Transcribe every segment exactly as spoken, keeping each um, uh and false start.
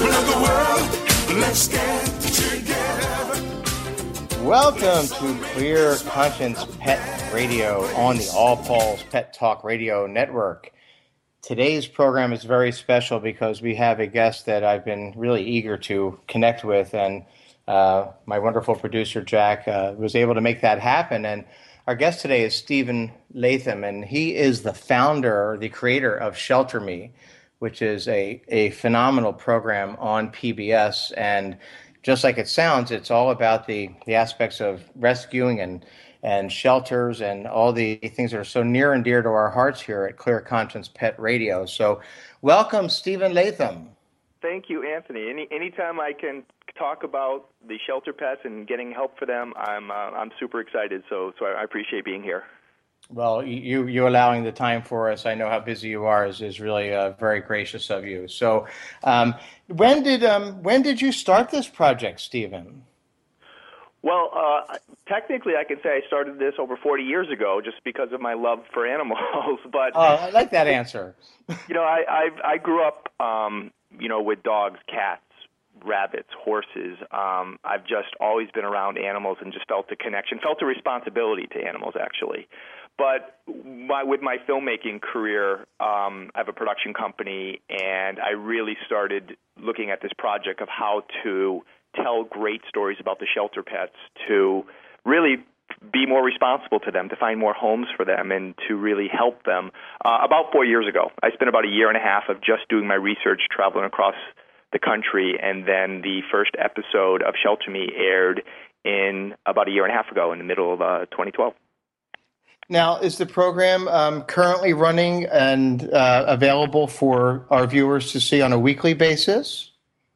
people of the world, let's get together. Welcome to Clear Conscience Pet Radio on the All Paws Pet Talk Radio Network. Today's program is very special because we have a guest that I've been really eager to connect with, and uh, my wonderful producer, Jack, uh, was able to make that happen. And our guest today is Stephen Latham, and he is the founder, the creator of Shelter Me, which is a, a phenomenal program on P B S. And just like it sounds, it's all about the, the aspects of rescuing and, and shelters and all the things that are so near and dear to our hearts here at Clear Conscience Pet Radio. So welcome, Stephen Latham. Thank you, Anthony. Any anytime I can talk about the shelter pets and getting help for them, I'm uh, I'm super excited. So so I appreciate being here. Well, you you allowing the time for us, I know how busy you are, is, is really uh, very gracious of you. So um, when did um, when did you start this project, Stephen? Well, uh, technically, I can say I started this over forty years ago, just because of my love for animals. But oh, I like that answer. you know, I I, I grew up, um, you know, with dogs, cats, rabbits, horses. Um, I've just always been around animals and just felt a connection, felt a responsibility to animals, actually. But my, with my filmmaking career, um, I have a production company, and I really started looking at this project of how to tell great stories about the shelter pets, to really be more responsible to them, to find more homes for them, and to really help them. Uh, about four years ago, I spent about a year and a half of just doing my research, traveling across the country, and then the first episode of Shelter Me aired in about a year and a half ago, in the middle of uh, twenty twelve. Now, is the program um, currently running and uh, available for our viewers to see on a weekly basis?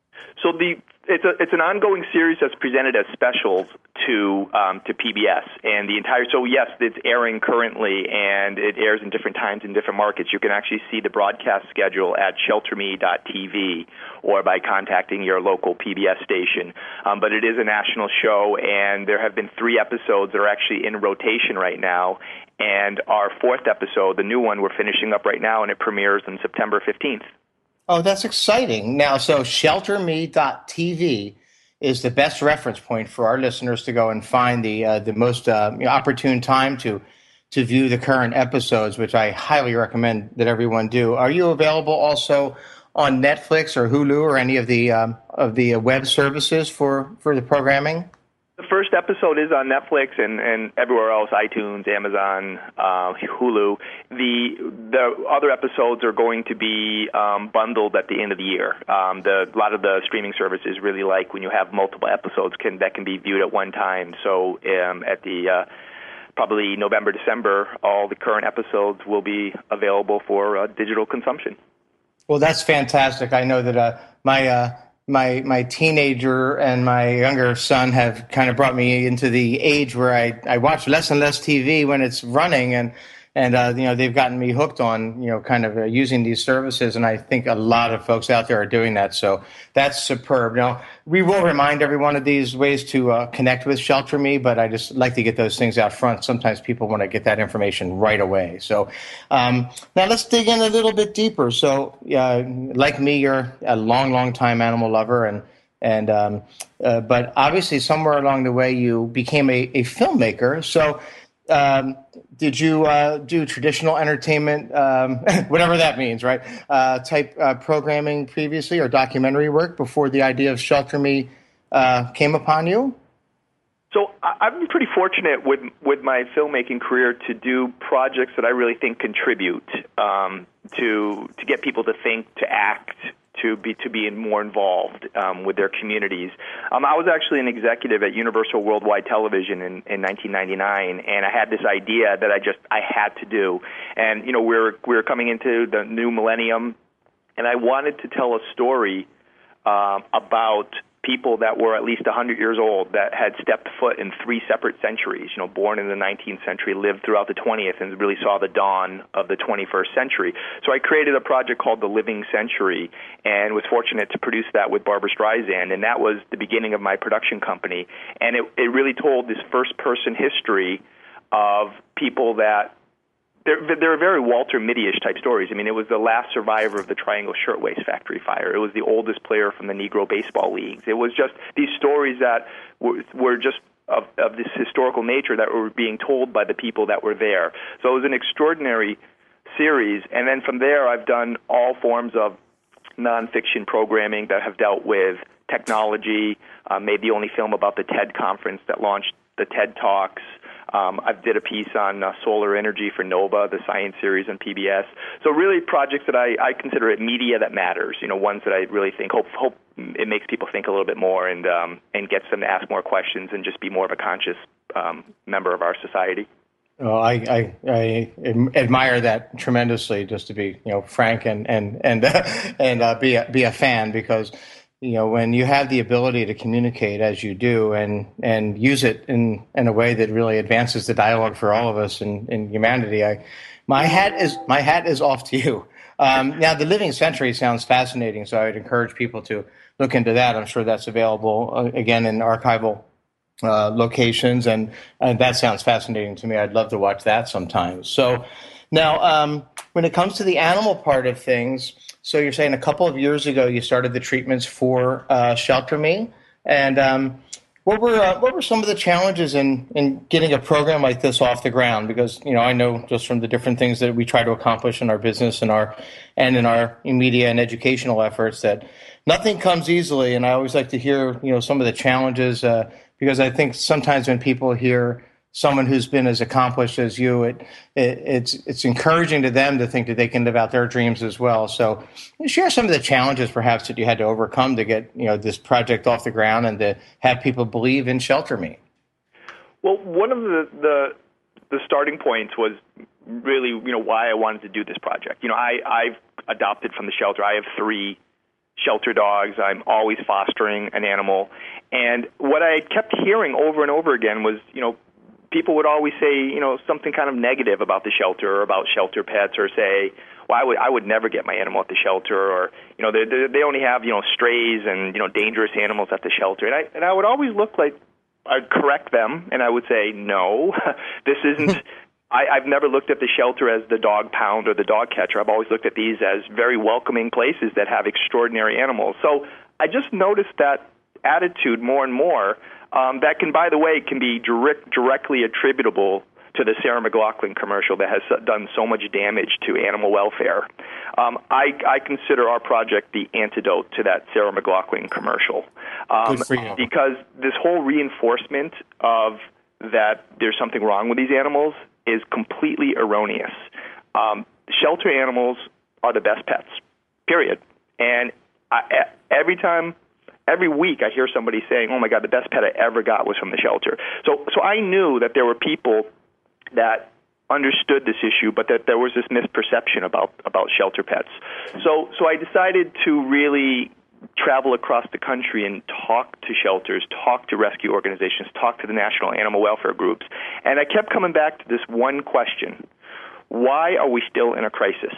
So the it's a it's an ongoing series that's presented as specials to um, to P B S, and the entire so yes, it's airing currently, and it airs in different times in different markets. You can actually see the broadcast schedule at shelter me dot t v or by contacting your local P B S station. Um, but it is a national show, and there have been three episodes that are actually in rotation right now. And our fourth episode, the new one, we're finishing up right now, and it premieres on September fifteenth. Oh, that's exciting. Now, so shelter me dot t v is the best reference point for our listeners to go and find the uh, the most uh, you know, opportune time to to view the current episodes, which I highly recommend that everyone do. Are you available also on Netflix or Hulu or any of the um, of the web services for, for the programming? The first episode is on Netflix and, and everywhere else, iTunes, Amazon, uh, Hulu. The the other episodes are going to be um, bundled at the end of the year. Um, the, a lot of the streaming services really like when you have multiple episodes can, that can be viewed at one time. So um, at the uh, probably November, December, all the current episodes will be available for uh, digital consumption. Well, that's fantastic. I know that uh, my... Uh, My my teenager and my younger son have kind of brought me into the age where I, I watch less and less T V when it's running, and and uh, you know they've gotten me hooked on you know kind of uh, using these services, and I think a lot of folks out there are doing that. So that's superb. Now we will remind everyone of these ways to uh, connect with Shelter Me, but I just like to get those things out front. Sometimes people want to get that information right away. So um, now let's dig in a little bit deeper. So uh, like me, you're a long, long time animal lover, and and um, uh, but obviously somewhere along the way you became a, a filmmaker. So. Um, did you uh, do traditional entertainment, um, whatever that means, right, uh, type uh, programming previously or documentary work before the idea of Shelter Me uh, came upon you? So I've been pretty fortunate with with my filmmaking career to do projects that I really think contribute um, to to get people to think, to act, to be to be more involved um, with their communities. Um, I was actually an executive at Universal Worldwide Television in, in nineteen ninety-nine, and I had this idea that I just I had to do. And you know, we're we're coming into the new millennium, and I wanted to tell a story um, about people that were at least one hundred years old that had stepped foot in three separate centuries, you know, born in the nineteenth century, lived throughout the twentieth, and really saw the dawn of the twenty-first century. So I created a project called The Living Century and was fortunate to produce that with Barbra Streisand, and that was the beginning of my production company. And it, it really told this first-person history of people that they're, they're very Walter Mitty-ish type stories. I mean, it was the last survivor of the Triangle Shirtwaist Factory fire. It was the oldest player from the Negro baseball leagues. It was just these stories that were, were just of, of this historical nature that were being told by the people that were there. So it was an extraordinary series. And then from there, I've done all forms of nonfiction programming that have dealt with technology, uh, made the only film about the TED conference that launched the TED Talks. Um, I did a piece on uh, solar energy for Nova, the science series on P B S. So really projects that I, I consider it media that matters, you know, ones that I really think, hope, hope it makes people think a little bit more and um, and gets them to ask more questions and just be more of a conscious um, member of our society. Well, I, I, I admire that tremendously, just to be, you know, frank and and and uh, and uh, be a, be a fan, because, you know, when you have the ability to communicate as you do and and use it in, in a way that really advances the dialogue for all of us in, in humanity, I my hat is my hat is off to you. Um, now, the Living Century sounds fascinating, so I would encourage people to look into that. I'm sure that's available uh, again in archival Uh, locations, and, and that sounds fascinating to me. I'd love to watch that sometime. So now, um, when it comes to the animal part of things, so you're saying a couple of years ago you started the treatments for uh, Shelter Me, and um, what were uh, what were some of the challenges in, in getting a program like this off the ground? Because, you know, I know just from the different things that we try to accomplish in our business and our and in our media and educational efforts that nothing comes easily, and I always like to hear, you know, some of the challenges. Uh, Because I think sometimes when people hear someone who's been as accomplished as you, it, it it's it's encouraging to them to think that they can live out their dreams as well. So, share some of the challenges perhaps that you had to overcome to get, you know, this project off the ground and to have people believe in Shelter Me. Well, one of the the, the starting points was really, you know, why I wanted to do this project. You know, I I've adopted from the shelter. I have three shelter dogs. I'm always fostering an animal. And what I kept hearing over and over again was, you know, people would always say, you know, something kind of negative about the shelter or about shelter pets, or say, well, I would I would never get my animal at the shelter, or, you know, they they only have, you know, strays and, you know, dangerous animals at the shelter. And I and I would always look like I'd correct them, and I would say, no, this isn't. I, I've never looked at the shelter as the dog pound or the dog catcher. I've always looked at these as very welcoming places that have extraordinary animals. So I just noticed that attitude more and more. Um, that can, by the way, can be direct, directly attributable to the Sarah McLachlan commercial that has done so much damage to animal welfare. Um, I, I consider our project the antidote to that Sarah McLachlan commercial. Um, Good for you. Because this whole reinforcement of that there's something wrong with these animals is completely erroneous. Um, shelter animals are the best pets, period. And I, every time, every week, I hear somebody saying, "Oh my God, the best pet I ever got was from the shelter." So, so I knew that there were people that understood this issue, but that there was this misperception about about shelter pets. So, so I decided to really travel across the country and talk to shelters, talk to rescue organizations, talk to the national animal welfare groups. And I kept coming back to this one question: why are we still in a crisis?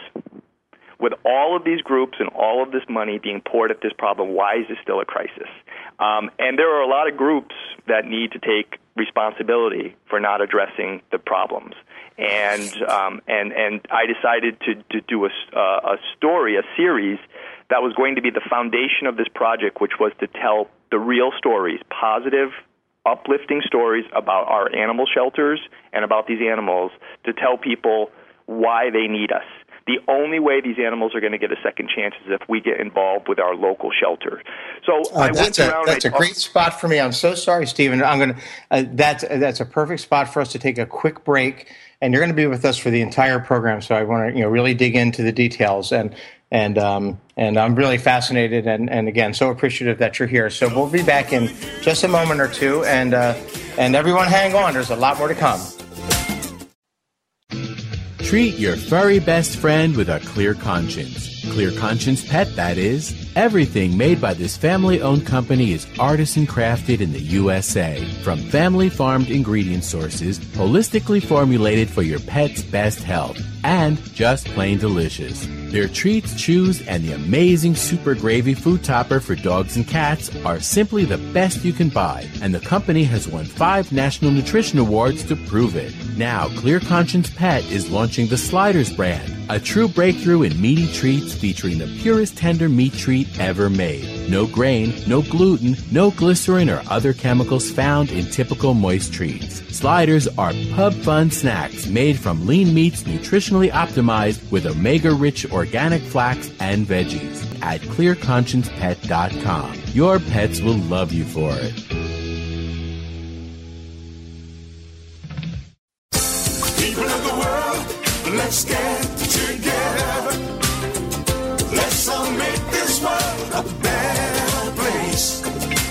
With all of these groups and all of this money being poured at this problem, why is this still a crisis? Um, and there are a lot of groups that need to take responsibility for not addressing the problems. And um, and and I decided to, to do a, uh, a story, a series, that was going to be the foundation of this project, which was to tell the real stories, positive, uplifting stories about our animal shelters and about these animals, to tell people why they need us. The only way these animals are going to get a second chance is if we get involved with our local shelter. So uh, I went a, around. That's a great spot for me. I'm so sorry, Stephen. I'm going to. Uh, that's that's a perfect spot for us to take a quick break, and you're going to be with us for the entire program. So I want to, you know, really dig into the details, and and um, and I'm really fascinated, and, and again, so appreciative that you're here. So we'll be back in just a moment or two, and uh, and everyone, hang on. There's a lot more to come. Treat your furry best friend with a clear conscience. Clear Conscience Pet, that is. Everything made by this family-owned company is artisan crafted in the U S A. From family-farmed ingredient sources, holistically formulated for your pet's best health, and just plain delicious. Their treats, chews, and the amazing Super Gravy food topper for dogs and cats are simply the best you can buy, and the company has won five National Nutrition Awards to prove it. Now, Clear Conscience Pet is launching the Sliders brand, a true breakthrough in meaty treats featuring the purest tender meat treat ever made. No grain, no gluten, no glycerin or other chemicals found in typical moist treats. Sliders are pub fun snacks made from lean meats nutritionally optimized with omega-rich organic flax and veggies. At clear conscience pet dot com. Your pets will love you for it. People of the world, let's get together. Let's all make this world a better place.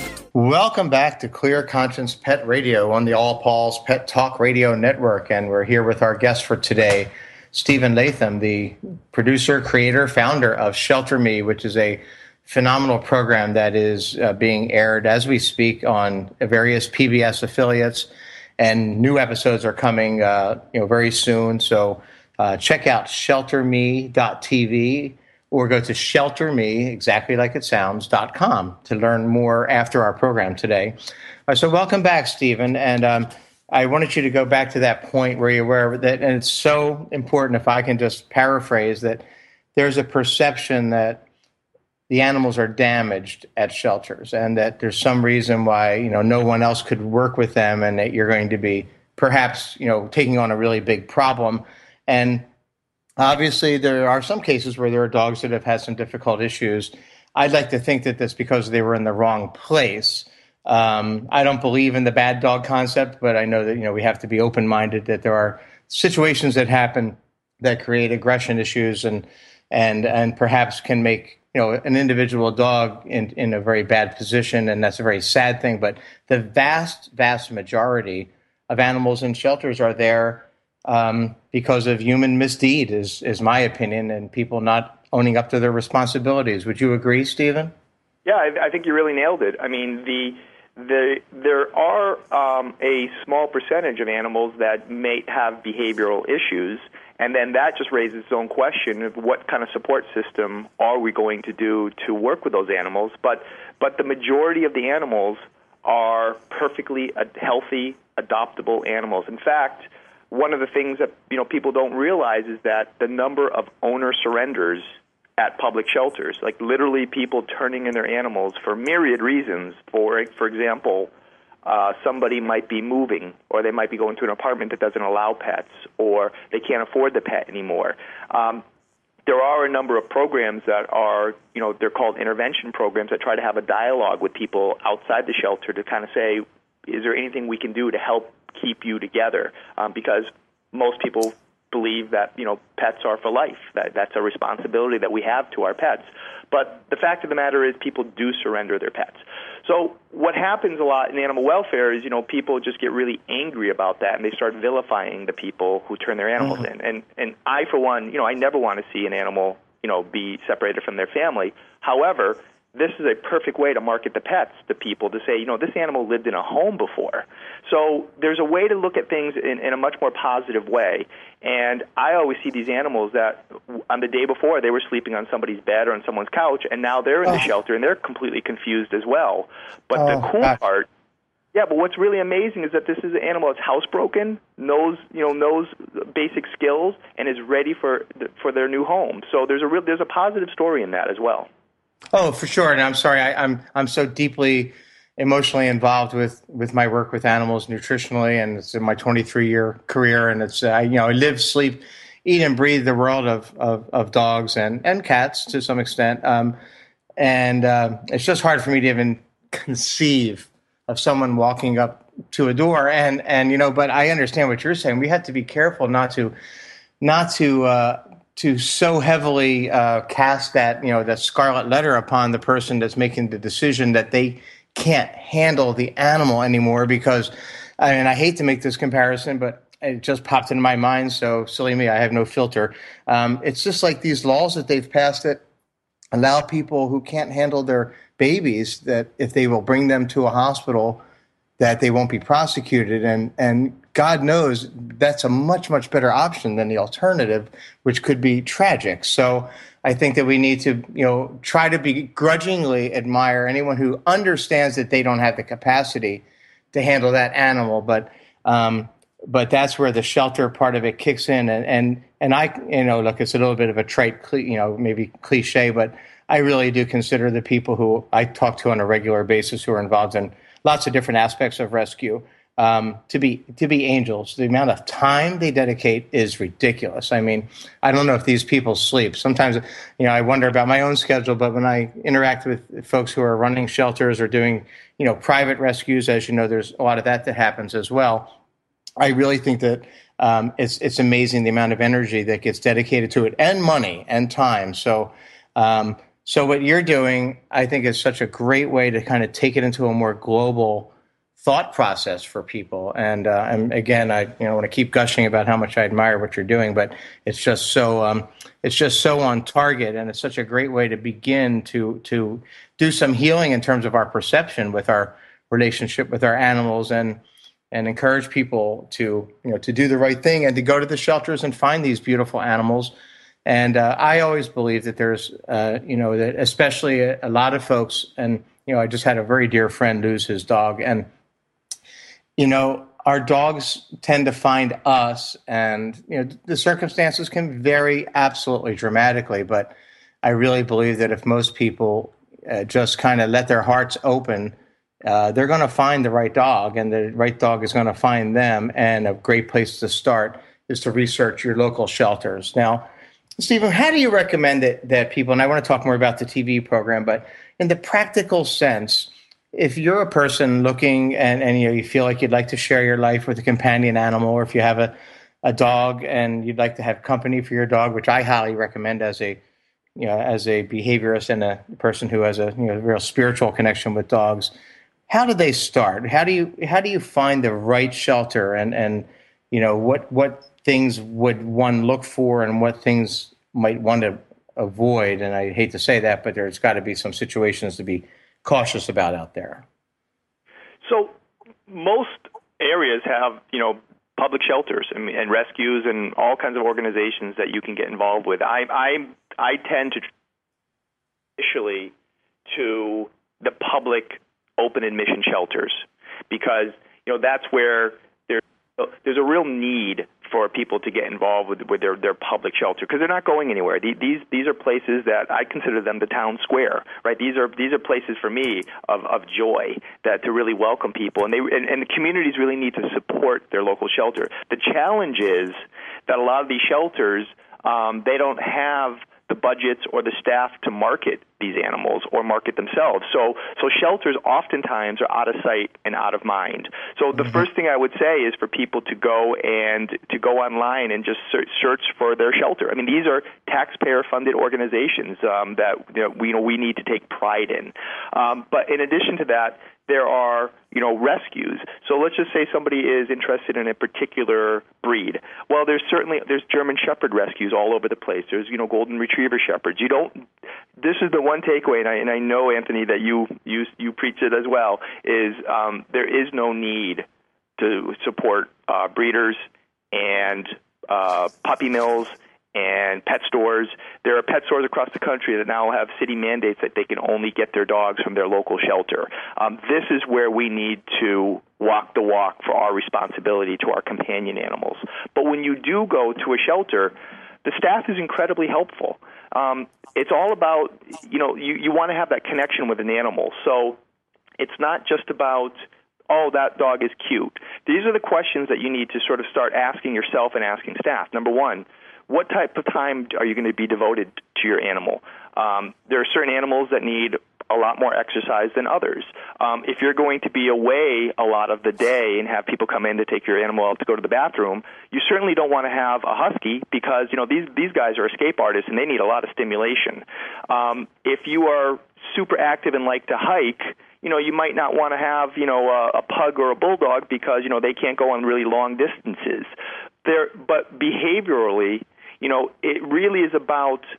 Welcome back to Clear Conscience Pet Radio on the All Paws Pet Talk Radio Network, and we're here with our guest for today, Stephen Latham, the producer, creator, founder of Shelter Me, which is a phenomenal program that is uh, being aired as we speak on various P B S affiliates, and new episodes are coming uh, you know, very soon. So uh, check out shelter me dot t v or go to shelter me, exactly like it sounds, dot com to learn more after our program today. Uh, so welcome back, Stephen. And um, I wanted you to go back to that point where you were, that, and it's so important, if I can just paraphrase, that there's a perception that the animals are damaged at shelters and that there's some reason why, you know, no one else could work with them, and that you're going to be perhaps, you know, taking on a really big problem. And obviously, there are some cases where there are dogs that have had some difficult issues. I'd like to think that that's because they were in the wrong place. Um, I don't believe in the bad dog concept, but I know that, you know, we have to be open-minded, that there are situations that happen that create aggression issues and and and perhaps can make, you know, an individual dog in, in a very bad position, and that's a very sad thing. But the vast, vast majority of animals in shelters are there um, because of human misdeed, is is my opinion, and people not owning up to their responsibilities. Would you agree, Stephen? Yeah, I, I think you really nailed it. I mean, the the there are um, a small percentage of animals that may have behavioral issues, and then that just raises its own question of what kind of support system are we going to do to work with those animals. But but the majority of the animals are perfectly healthy, adoptable animals. In fact, one of the things that, you know, people don't realize is that the number of owner surrenders at public shelters, like literally people turning in their animals for myriad reasons. For for example, uh, somebody might be moving, or they might be going to an apartment that doesn't allow pets, or they can't afford the pet anymore. Um, there are a number of programs that are, you know, they're called intervention programs that try to have a dialogue with people outside the shelter to kind of say, is there anything we can do to help keep you together? Um, because most people believe that, you know, pets are for life. That that's a responsibility that we have to our pets. But the fact of the matter is people do surrender their pets. So what happens a lot in animal welfare is, you know, people just get really angry about that, and they start vilifying the people who turn their animals mm-hmm. in. And and I, for one, you know, I never want to see an animal, you know, be separated from their family. However, this is a perfect way to market the pets to people, to say, you know, this animal lived in a home before. So there's a way to look at things in, in a much more positive way. And I always see these animals that on the day before they were sleeping on somebody's bed or on someone's couch, and now they're in oh. the shelter and they're completely confused as well. But oh, the cool gosh. part, yeah, but what's really amazing is that this is an animal that's housebroken, knows, you know, knows basic skills, and is ready for for their new home. So there's a real, there's a positive story in that as well. Oh, for sure. And I'm sorry, I, I'm I'm so deeply emotionally involved with, with my work with animals nutritionally, and it's in my twenty-three year career. And it's uh, you know I live, sleep, eat, and breathe the world of of, of dogs and, and cats to some extent. Um, and uh, it's just hard for me to even conceive of someone walking up to a door. And and you know, but I understand what you're saying. We have to be careful not to not to. Uh, to so heavily uh, cast that, you know, that scarlet letter upon the person that's making the decision that they can't handle the animal anymore. Because, I mean, I hate to make this comparison, but it just popped into my mind. So silly me, I have no filter. Um, it's just like these laws that they've passed that allow people who can't handle their babies that if they will bring them to a hospital, that they won't be prosecuted. And, and God knows that's a much, much better option than the alternative, which could be tragic. So I think that we need to, you know, try to begrudgingly admire anyone who understands that they don't have the capacity to handle that animal. But um, but that's where the shelter part of it kicks in. And, and, and I, you know, look, it's a little bit of a trite, you know, maybe cliche, but I really do consider the people who I talk to on a regular basis who are involved in lots of different aspects of rescue um, to be to be angels. The amount of time they dedicate is ridiculous. I mean, I don't know if these people sleep. Sometimes, you know, I wonder about my own schedule, but when I interact with folks who are running shelters or doing, you know, private rescues, as you know, there's a lot of that that happens as well. I really think that um, it's it's amazing the amount of energy that gets dedicated to it, and money and time. So, um, so what you're doing, I think, is such a great way to kind of take it into a more global thought process for people. And uh, and again, I you know want to keep gushing about how much I admire what you're doing, but it's just so um, it's just so on target, and it's such a great way to begin to to do some healing in terms of our perception with our relationship with our animals, and. and encourage people to, you know, to do the right thing and to go to the shelters and find these beautiful animals. And uh, I always believe that there's, uh, you know, that especially a, a lot of folks, and, you know, I just had a very dear friend lose his dog. And, you know, our dogs tend to find us, and, you know, the circumstances can vary absolutely dramatically. But I really believe that if most people uh, just kind of let their hearts open, Uh, they're going to find the right dog, and the right dog is going to find them. And a great place to start is to research your local shelters. Now, Stephen, how do you recommend that, that people, and I want to talk more about the T V program, but in the practical sense, if you're a person looking and, and you know, you feel like you'd like to share your life with a companion animal, or if you have a, a dog and you'd like to have company for your dog, which I highly recommend as a, you know, as a behaviorist and a person who has a, you know, real spiritual connection with dogs, how do they start? How do you how do you find the right shelter, and, and you know what what things would one look for, and what things might want to avoid? And I hate to say that, but there's got to be some situations to be cautious about out there. So most areas have, you know, public shelters and, and rescues and all kinds of organizations that you can get involved with. I I I tend to initially to the public open admission shelters, because, you know, that's where there, there's a real need for people to get involved with, with their, their public shelter, because they're not going anywhere. These these are places that I consider them the town square, right? These are these are places for me of, of joy, that to really welcome people, and they and, and the communities really need to support their local shelter. The challenge is that a lot of these shelters, um, they don't have the budgets or the staff to market these animals or market themselves. So so shelters oftentimes are out of sight and out of mind. So the mm-hmm. first thing I would say is for people to go and to go online and just search for their shelter. I mean, these are taxpayer-funded organizations um, that, you know, we, you know, we need to take pride in. Um, but in addition to that, there are, you know, rescues. So let's just say somebody is interested in a particular breed. Well, there's certainly there's German Shepherd rescues all over the place. There's, you know, Golden Retriever Shepherds. You don't. This is the one takeaway, and I, and I know, Anthony, that you you you preach it as well. Is um, there is no need to support uh, breeders and uh, puppy mills and pet stores. There are pet stores across the country that now have city mandates that they can only get their dogs from their local shelter. Um, this is where we need to walk the walk for our responsibility to our companion animals. But when you do go to a shelter, the staff is incredibly helpful. Um, it's all about, you know, you, you want to have that connection with an animal. So it's not just about, oh, that dog is cute. These are the questions that you need to sort of start asking yourself and asking staff. Number one, what type of time are you going to be devoted to your animal? Um, there are certain animals that need a lot more exercise than others. Um, if you're going to be away a lot of the day and have people come in to take your animal out to go to the bathroom, you certainly don't want to have a husky, because, you know, these these guys are escape artists and they need a lot of stimulation. Um, if you are super active and like to hike, you know, you might not want to have, you know, a, a pug or a bulldog, because, you know, they can't go on really long distances. There, but behaviorally, you know, it really is about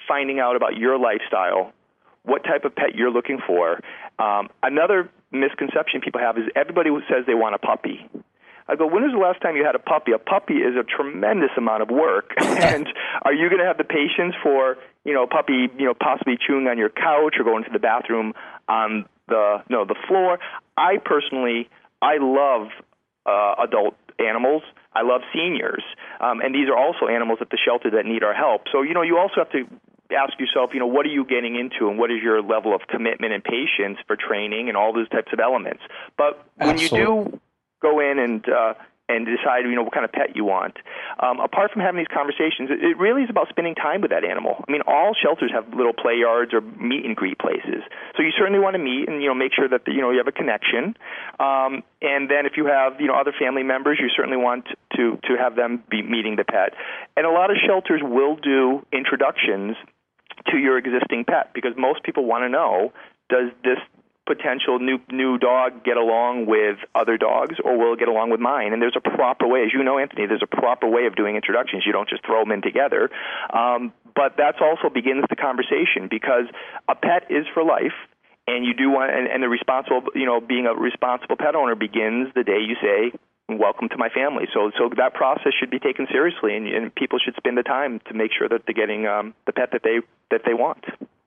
finding out about your lifestyle, what type of pet you're looking for. Um, another misconception people have is everybody who says they want a puppy. I go, when was the last time you had a puppy? A puppy is a tremendous amount of work. And are you going to have the patience for, you know, a puppy, you know, possibly chewing on your couch or going to the bathroom on the, you know, the floor? I personally, I love uh, adult animals. I love seniors. Um, and these are also animals at the shelter that need our help. So, you know, you also have to ask yourself, you know, what are you getting into and what is your level of commitment and patience for training and all those types of elements. But when Absolutely. you do go in and uh, and decide, you know, what kind of pet you want. Um, apart from having these conversations, it, it really is about spending time with that animal. I mean, all shelters have little play yards or meet and greet places. So you certainly want to meet and, you know, make sure that, the, you know, you have a connection. Um, and then if you have, you know, other family members, you certainly want to, to have them be meeting the pet. And a lot of shelters will do introductions to your existing pet because most people want to know, does this potential new new dog get along with other dogs, or will it get along with mine? And there's a proper way, as you know, Anthony, there's a proper way of doing introductions. You don't just throw them in together. Um, but that also begins the conversation because a pet is for life, and you do want, and, and the responsible, you know, being a responsible pet owner begins the day you say, welcome to my family. So so that process should be taken seriously, and, and people should spend the time to make sure that they're getting um, the pet that they that they want.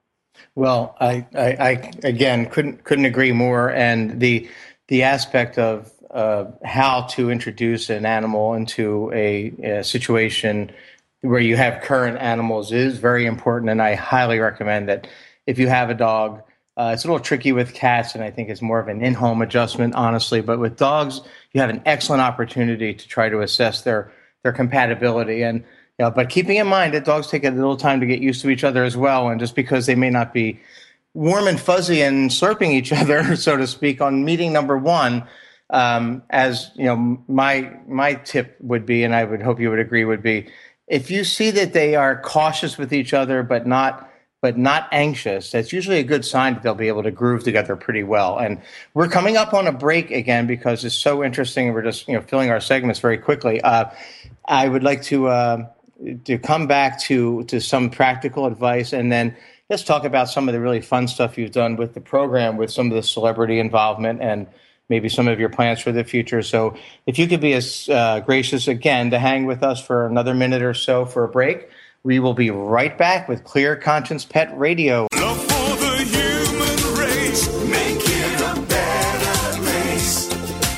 Well, I, I, I again couldn't couldn't agree more. And the the aspect of uh, how to introduce an animal into a, a situation where you have current animals is very important. And I highly recommend that if you have a dog, uh, it's a little tricky with cats, and I think it's more of an in-home adjustment, honestly. But with dogs, you have an excellent opportunity to try to assess their their compatibility. And Yeah, but keeping in mind that dogs take a little time to get used to each other as well, and just because they may not be warm and fuzzy and slurping each other, so to speak, on meeting number one, um, as you know, my my tip would be, and I would hope you would agree, would be if you see that they are cautious with each other but not but not anxious, that's usually a good sign that they'll be able to groove together pretty well. And we're coming up on a break again because it's so interesting, and we're just you know filling our segments very quickly. Uh, I would like to. Uh, to come back to, to some practical advice, and then let's talk about some of the really fun stuff you've done with the program, with some of the celebrity involvement and maybe some of your plans for the future. So if you could be as uh, gracious again to hang with us for another minute or so for a break, we will be right back with Clear Conscience Pet Radio. Love for the human race, make it a better place.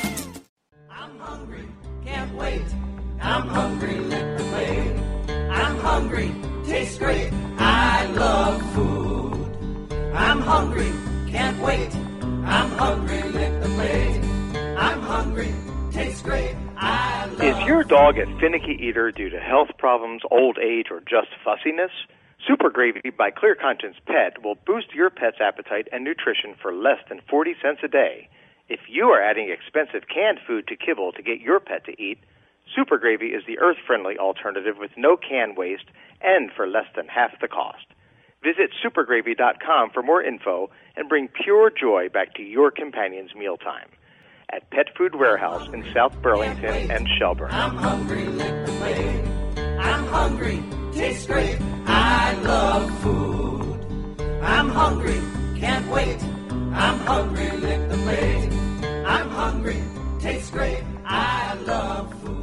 I'm hungry, can't wait. I'm hungry, lick the plate. I'm hungry, tastes great. I love food. I'm hungry, can't wait. I'm hungry, lick the plate. I'm hungry, tastes great. I love Is your dog a finicky eater due to health problems, old age, or just fussiness? Super Gravy by Clear Conscience Pet will boost your pet's appetite and nutrition for less than forty cents a day. If you are adding expensive canned food to kibble to get your pet to eat, Super Gravy is the earth-friendly alternative with no can waste and for less than half the cost. Visit super gravy dot com for more info and bring pure joy back to your companion's mealtime. At Pet Food Warehouse in South Burlington and Shelburne. I'm hungry, lick the plate. I'm hungry, tastes great. I love food. I'm hungry, can't wait. I'm hungry, lick the plate. I'm hungry, tastes great. I love food.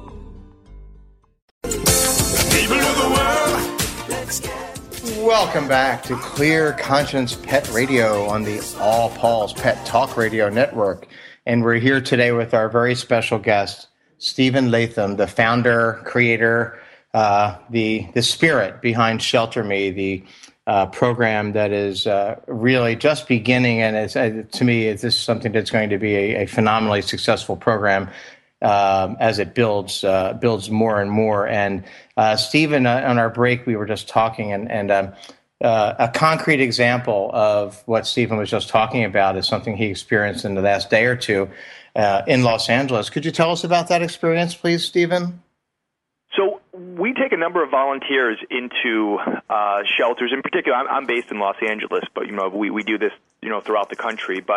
People of the world, let's get Welcome back to Clear Conscience Pet Radio on the All Paul's Pet Talk Radio Network. And we're here today with our very special guest, Stephen Latham, the founder, creator, uh, the the spirit behind Shelter Me, the uh, program that is uh, really just beginning. And it's, uh, to me, it's, this is something that's going to be a, a phenomenally successful program um, as it builds uh, builds more and more. And uh, Stephen, uh, on our break, we were just talking, and, and um, uh, a concrete example of what Stephen was just talking about is something he experienced in the last day or two uh, in Los Angeles. Could you tell us about that experience, please, Stephen? So we take a number of volunteers into uh, shelters. In particular, I'm, I'm based in Los Angeles, but you know we, we do this you know throughout the country. But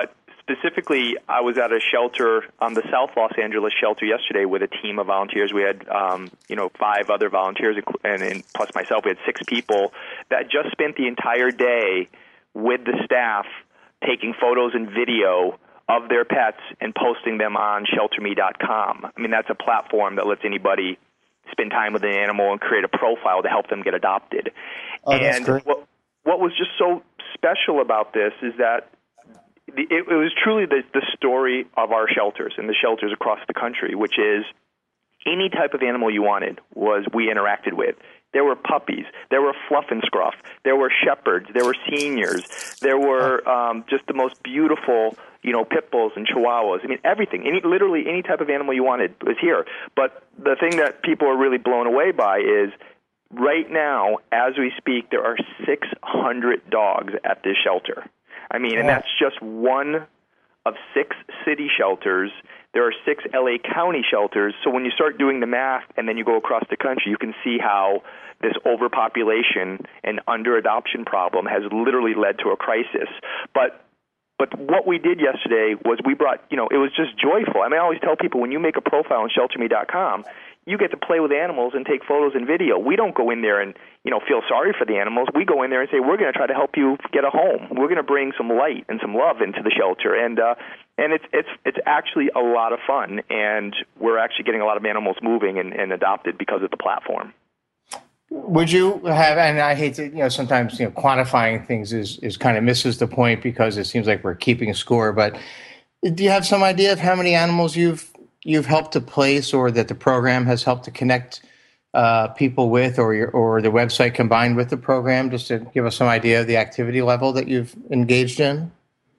specifically, I was at a shelter, um, the South Los Angeles shelter yesterday with a team of volunteers. We had, um, you know, five other volunteers, and, and plus myself, we had six people that just spent the entire day with the staff taking photos and video of their pets and posting them on shelter me dot com. I mean, that's a platform that lets anybody spend time with an animal and create a profile to help them get adopted. Oh, that's and great. what, what was just so special about this is that it, it was truly the, the story of our shelters and the shelters across the country, which is any type of animal you wanted was we interacted with. There were puppies. There were fluff and scruff. There were shepherds. There were seniors. There were um, just the most beautiful, you know, pit bulls and chihuahuas. I mean, everything. Any, literally any type of animal you wanted was here. But the thing that people are really blown away by is right now, as we speak, there are six hundred dogs at this shelter. I mean, and that's just one of six city shelters. There are six L A County shelters, so when you start doing the math and then you go across the country, you can see how this overpopulation and under-adoption problem has literally led to a crisis. But but what we did yesterday was we brought, you know, it was just joyful. I mean, I always tell people when you make a profile on shelter me dot com, you get to play with animals and take photos and video. We don't go in there and, you know, feel sorry for the animals. We go in there and say, we're going to try to help you get a home. We're going to bring some light and some love into the shelter. And uh, and it's it's it's actually a lot of fun, and we're actually getting a lot of animals moving and, and adopted because of the platform. Would you have, and I hate to, you know, sometimes, you know, quantifying things is, is kind of misses the point because it seems like we're keeping score, but do you have some idea of how many animals you've you've helped to place or that the program has helped to connect uh, people with, or your, or the website combined with the program, just to give us some idea of the activity level that you've engaged in?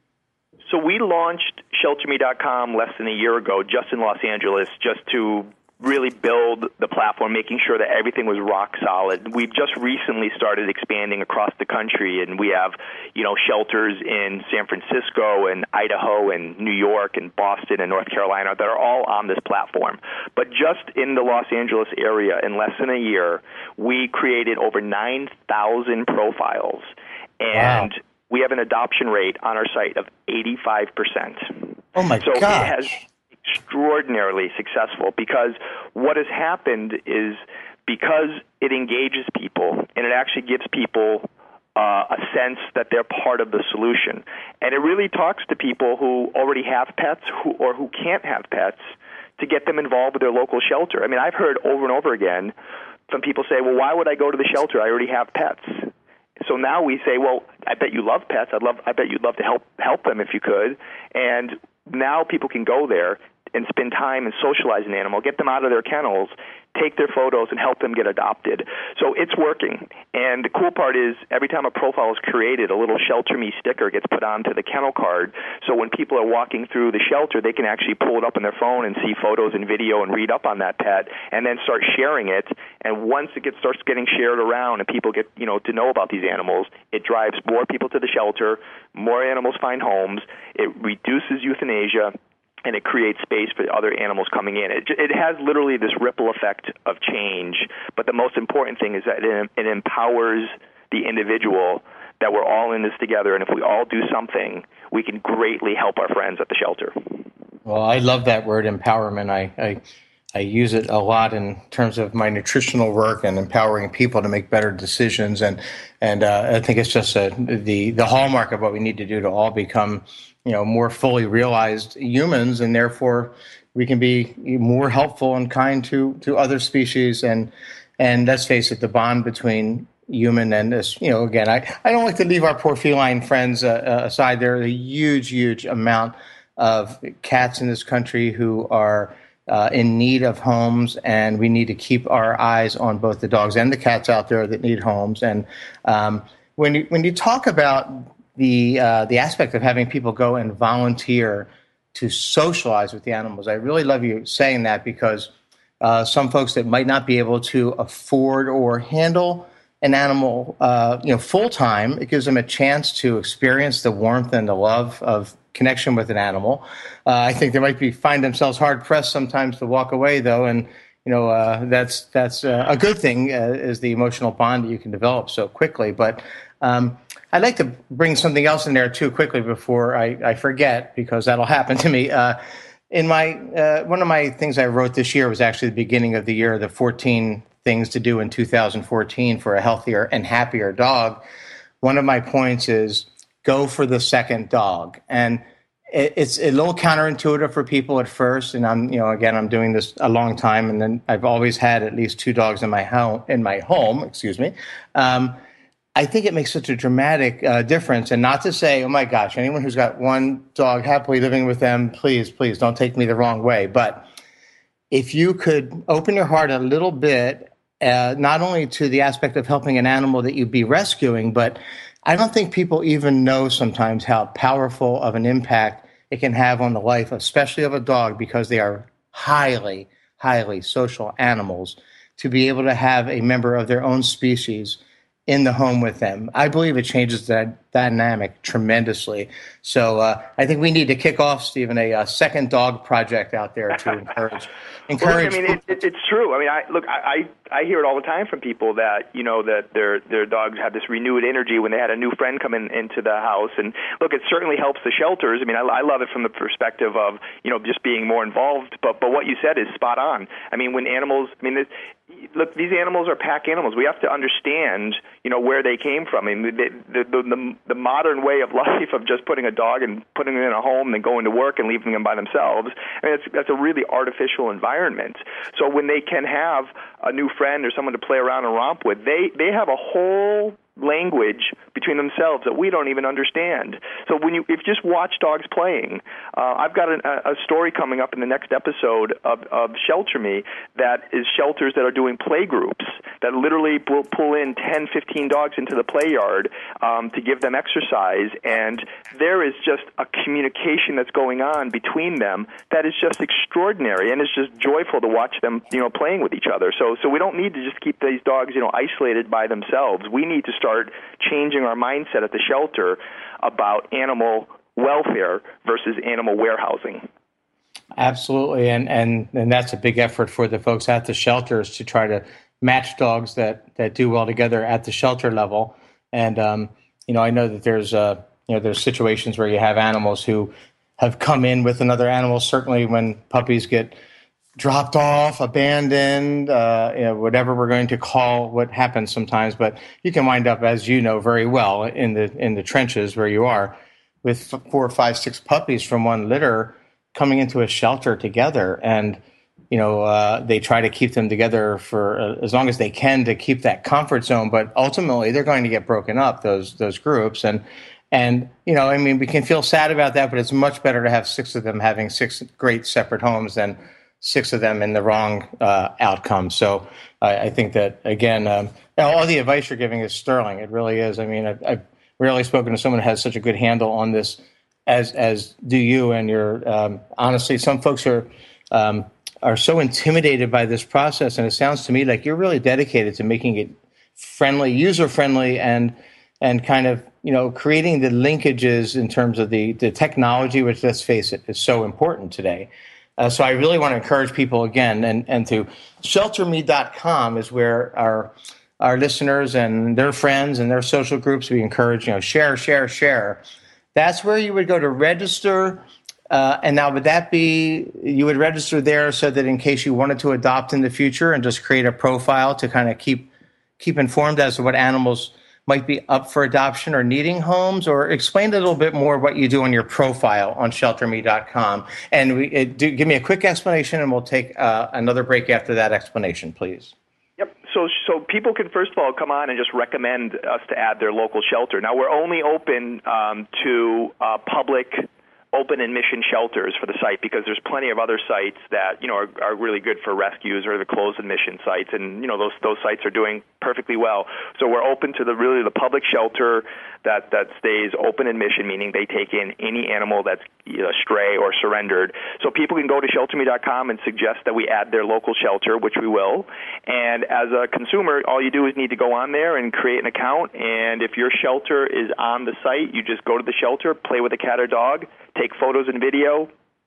So we launched shelter me dot com less than a year ago just in Los Angeles, just to really build the platform, making sure that everything was rock solid. We've just recently started expanding across the country, and we have, you know, shelters in San Francisco and Idaho and New York and Boston and North Carolina that are all on this platform. But just in the Los Angeles area, in less than a year, we created over nine thousand profiles, and wow. we have an adoption rate on our site of eighty-five percent. Oh, my so gosh. It has extraordinarily successful, because what has happened is because it engages people and it actually gives people uh, a sense that they're part of the solution. And it really talks to people who already have pets who, or who can't have pets to get them involved with their local shelter. I mean, I've heard over and over again from people say, well, why would I go to the shelter? I already have pets. So now we say, well, I bet you love pets. I'd love, I bet you'd love to help help them if you could. And now people can go there and spend time and socialize an animal, get them out of their kennels, take their photos, and help them get adopted. So it's working. And the cool part is every time a profile is created, a little Shelter Me sticker gets put onto the kennel card. So when people are walking through the shelter, they can actually pull it up on their phone and see photos and video and read up on that pet, and then start sharing it. And once it gets, starts getting shared around and people get, you know, to know about these animals, it drives more people to the shelter, more animals find homes, it reduces euthanasia, and it creates space for other animals coming in. It, it has literally this ripple effect of change, but the most important thing is that it, it empowers the individual, that we're all in this together, and if we all do something, we can greatly help our friends at the shelter. Well, I love that word, empowerment. I, I, I use it a lot in terms of my nutritional work and empowering people to make better decisions, and and uh, I think it's just a, the, the hallmark of what we need to do to all become, you know, more fully realized humans, and therefore we can be more helpful and kind to, to other species. And and let's face it, the bond between human and this, you know, again, I, I don't like to leave our poor feline friends uh, aside. There are a huge, huge amount of cats in this country who are uh, in need of homes, and we need to keep our eyes on both the dogs and the cats out there that need homes. And um, when you, when you talk about the uh, the aspect of having people go and volunteer to socialize with the animals, I really love you saying that, because uh, some folks that might not be able to afford or handle an animal, uh, you know, full time, it gives them a chance to experience the warmth and the love of connection with an animal. Uh, I think they might be find themselves hard pressed sometimes to walk away, though, and you know uh, that's that's uh, a good thing, uh, is the emotional bond that you can develop so quickly. But um, I'd like to bring something else in there too quickly before I, I forget, because that'll happen to me. Uh, in my uh, one of my things I wrote this year was actually the beginning of the year, the fourteen things to do in two thousand fourteen for a healthier and happier dog. One of my points is go for the second dog. And it, it's a little counterintuitive for people at first. And I'm, you know, again, I'm doing this a long time, and then I've always had at least two dogs in my home, in my home, excuse me. Um, I think it makes such a dramatic uh, difference. And not to say, oh my gosh, anyone who's got one dog happily living with them, please, please don't take me the wrong way. But if you could open your heart a little bit, uh, not only to the aspect of helping an animal that you'd be rescuing, but I don't think people even know sometimes how powerful of an impact it can have on the life, especially of a dog, because they are highly, highly social animals, to be able to have a member of their own species in the home with them. I believe it changes that dynamic tremendously. So uh, I think we need to kick off, Stephen, a, a second dog project out there to encourage. encourage. Well, look, I mean, it, it, it's true. I mean, I look, I, I I hear it all the time from people that, you know, that their their dogs have this renewed energy when they had a new friend come in into the house. And look, it certainly helps the shelters. I mean, I, I love it from the perspective of, you know, just being more involved. But but what you said is spot on. I mean, when animals, I mean, this, look, these animals are pack animals. We have to understand, you know, where they came from. I mean, the the, the, the modern way of life of just putting a dog and putting them in a home and then going to work and leaving them by themselves, I mean, it's, that's a really artificial environment. So when they can have a new friend or someone to play around and romp with, they, they have a whole language between themselves that we don't even understand. So when you if you just watch dogs playing, uh, I've got an, a, a story coming up in the next episode of, of Shelter Me that is shelters that are doing play groups that literally will pull in ten, fifteen dogs into the play yard um, to give them exercise, and there is just a communication that's going on between them that is just extraordinary, and it's just joyful to watch them, you know, playing with each other. So so we don't need to just keep these dogs, you know, isolated by themselves. We need to start changing our mindset at the shelter about animal welfare versus animal warehousing. Absolutely, and and and that's a big effort for the folks at the shelters to try to match dogs that, that do well together at the shelter level. And um, you know, I know that there's uh, you know there's situations where you have animals who have come in with another animal. Certainly, when puppies get dropped off, abandoned, uh, you know, whatever we're going to call what happens sometimes. But you can wind up, as you know very well, in the in the trenches where you are, with four, five, six puppies from one litter coming into a shelter together, and you know uh, they try to keep them together for uh, as long as they can to keep that comfort zone. But ultimately, they're going to get broken up, those those groups, and. And, you know, I mean, we can feel sad about that, but it's much better to have six of them having six great separate homes than six of them in the wrong uh, outcome. So I, I think that, again, um, all the advice you're giving is sterling. It really is. I mean, I've, I've rarely spoken to someone who has such a good handle on this as as do you. And you're um, honestly, some folks are um, are so intimidated by this process. And it sounds to me like you're really dedicated to making it friendly, user-friendly, and and kind of, you know, creating the linkages in terms of the, the technology, which, let's face it, is so important today. Uh, so I really want to encourage people again, and, and to shelter me dot com is where our our listeners and their friends and their social groups, we encourage, you know, share, share, share. That's where you would go to register. Uh, and now would that be, you would register there so that in case you wanted to adopt in the future and just create a profile to kind of keep keep informed as to what animals might be up for adoption or needing homes? Or explain a little bit more what you do on your profile on shelter me dot com. And we, it, do, give me a quick explanation, and we'll take uh, another break after that explanation, please. Yep. So so people can, first of all, come on and just recommend us to add their local shelter. Now, we're only open um, to uh, public open admission shelters for the site, because there's plenty of other sites that, you know, are, are really good for rescues, or the closed admission sites, and, you know, those those sites are doing perfectly well. So we're open to the really the public shelter that, that stays open admission, meaning they take in any animal that's, you know, stray or surrendered. So people can go to shelter me dot com and suggest that we add their local shelter, which we will. And as a consumer, all you do is need to go on there and create an account. And if your shelter is on the site, you just go to the shelter, play with a cat or dog, take photos and video,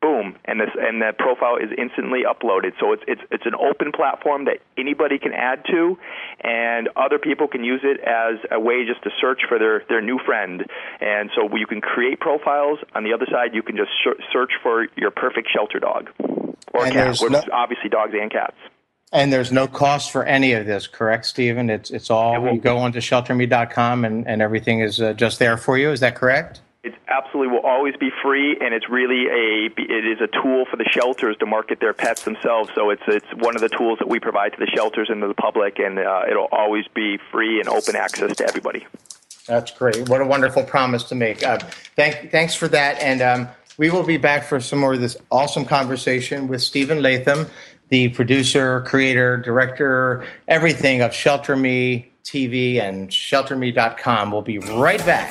boom, and this and the profile is instantly uploaded. So it's it's it's an open platform that anybody can add to, and other people can use it as a way just to search for their, their new friend. And so you can create profiles. On the other side, you can just search for your perfect shelter dog or and cat, which no, is obviously dogs and cats. And there's no cost for any of this, correct, Stephen? It's it's all, you go onto shelter me dot com and, and everything is uh, just there for you. Is that correct? It absolutely will always be free, and it's really a it is a tool for the shelters to market their pets themselves. So it's it's one of the tools that we provide to the shelters and to the public, and uh, it'll always be free and open access to everybody. That's great. What a wonderful promise to make. Uh, thank, thanks for that, and um, we will be back for some more of this awesome conversation with Stephen Latham, the producer, creator, director, everything of Shelter Me T V and shelter me dot com. We'll be right back.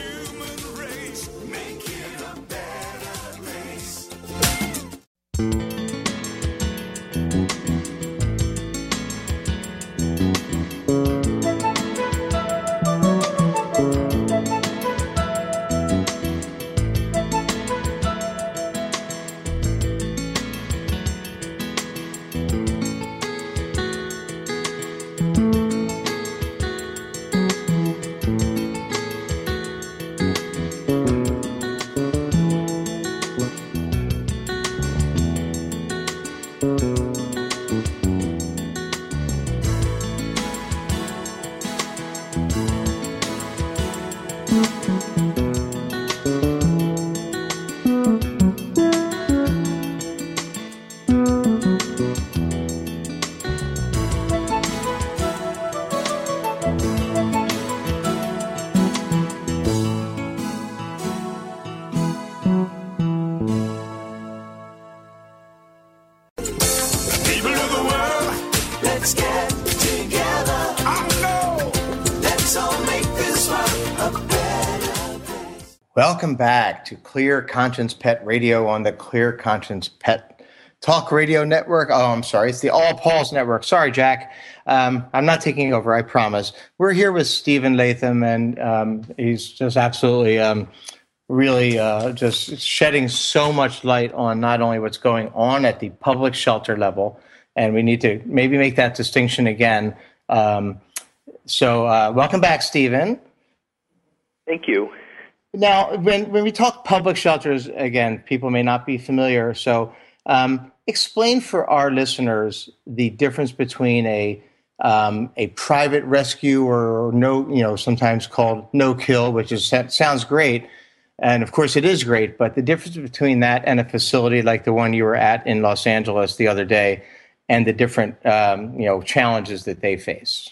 Welcome back to Clear Conscience Pet Radio on the Clear Conscience Pet Talk Radio Network. Oh, I'm sorry. It's the All Paws Network. Sorry, Jack. Um, I'm not taking over, I promise. We're here with Stephen Latham, and um, he's just absolutely um, really uh, just shedding so much light on not only what's going on at the public shelter level, and we need to maybe make that distinction again. Um, so uh, welcome back, Stephen. Thank you. Now, when, when we talk public shelters, again, people may not be familiar. So um, explain for our listeners the difference between a um, a private rescue or no, you know, sometimes called no kill, which is sounds great. And of course it is great. But the difference between that and a facility like the one you were at in Los Angeles the other day and the different, um, you know, challenges that they face.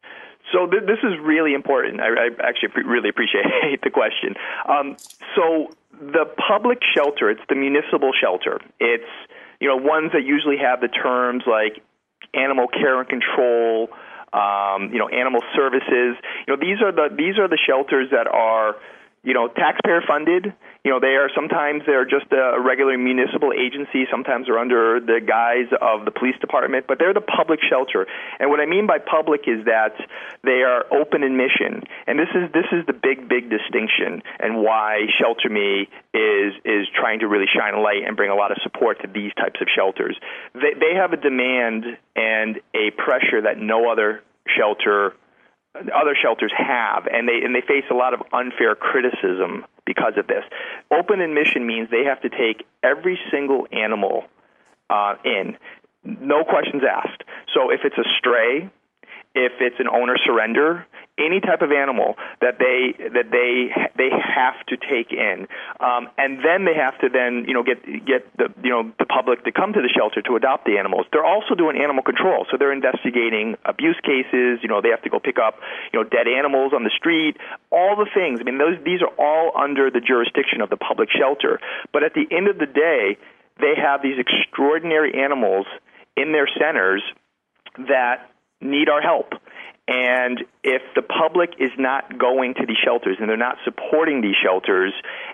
So th- this is really important. I, I actually pre- really appreciate the question. Um, so the public shelter, it's the municipal shelter. It's, you know, ones that usually have the terms like animal care and control, um, you know, animal services. You know, these are the these are the shelters that are, you know, taxpayer funded. You know, they are sometimes they're just a regular municipal agency. Sometimes they're under the guise of the police department, but they're the public shelter. And what I mean by public is that they are open admission. And this is this is the big, big distinction and why Shelter Me is is trying to really shine a light and bring a lot of support to these types of shelters. They, they have a demand and a pressure that no other shelter other shelters have, and they and they face a lot of unfair criticism because of this. Open admission means they have to take every single animal uh, in, no questions asked. So if it's a stray, if it's an owner surrender, any type of animal that they that they they have to take in, um, and then they have to then you know get get the you know the public to come to the shelter to adopt the animals. They're also doing animal control, so they're investigating abuse cases. You know they have to go pick up you know dead animals on the street, all the things. I mean those these are all under the jurisdiction of the public shelter. But at the end of the day, they have these extraordinary animals in their centers that need our help. And if the public is not going to these shelters and they're not supporting these shelters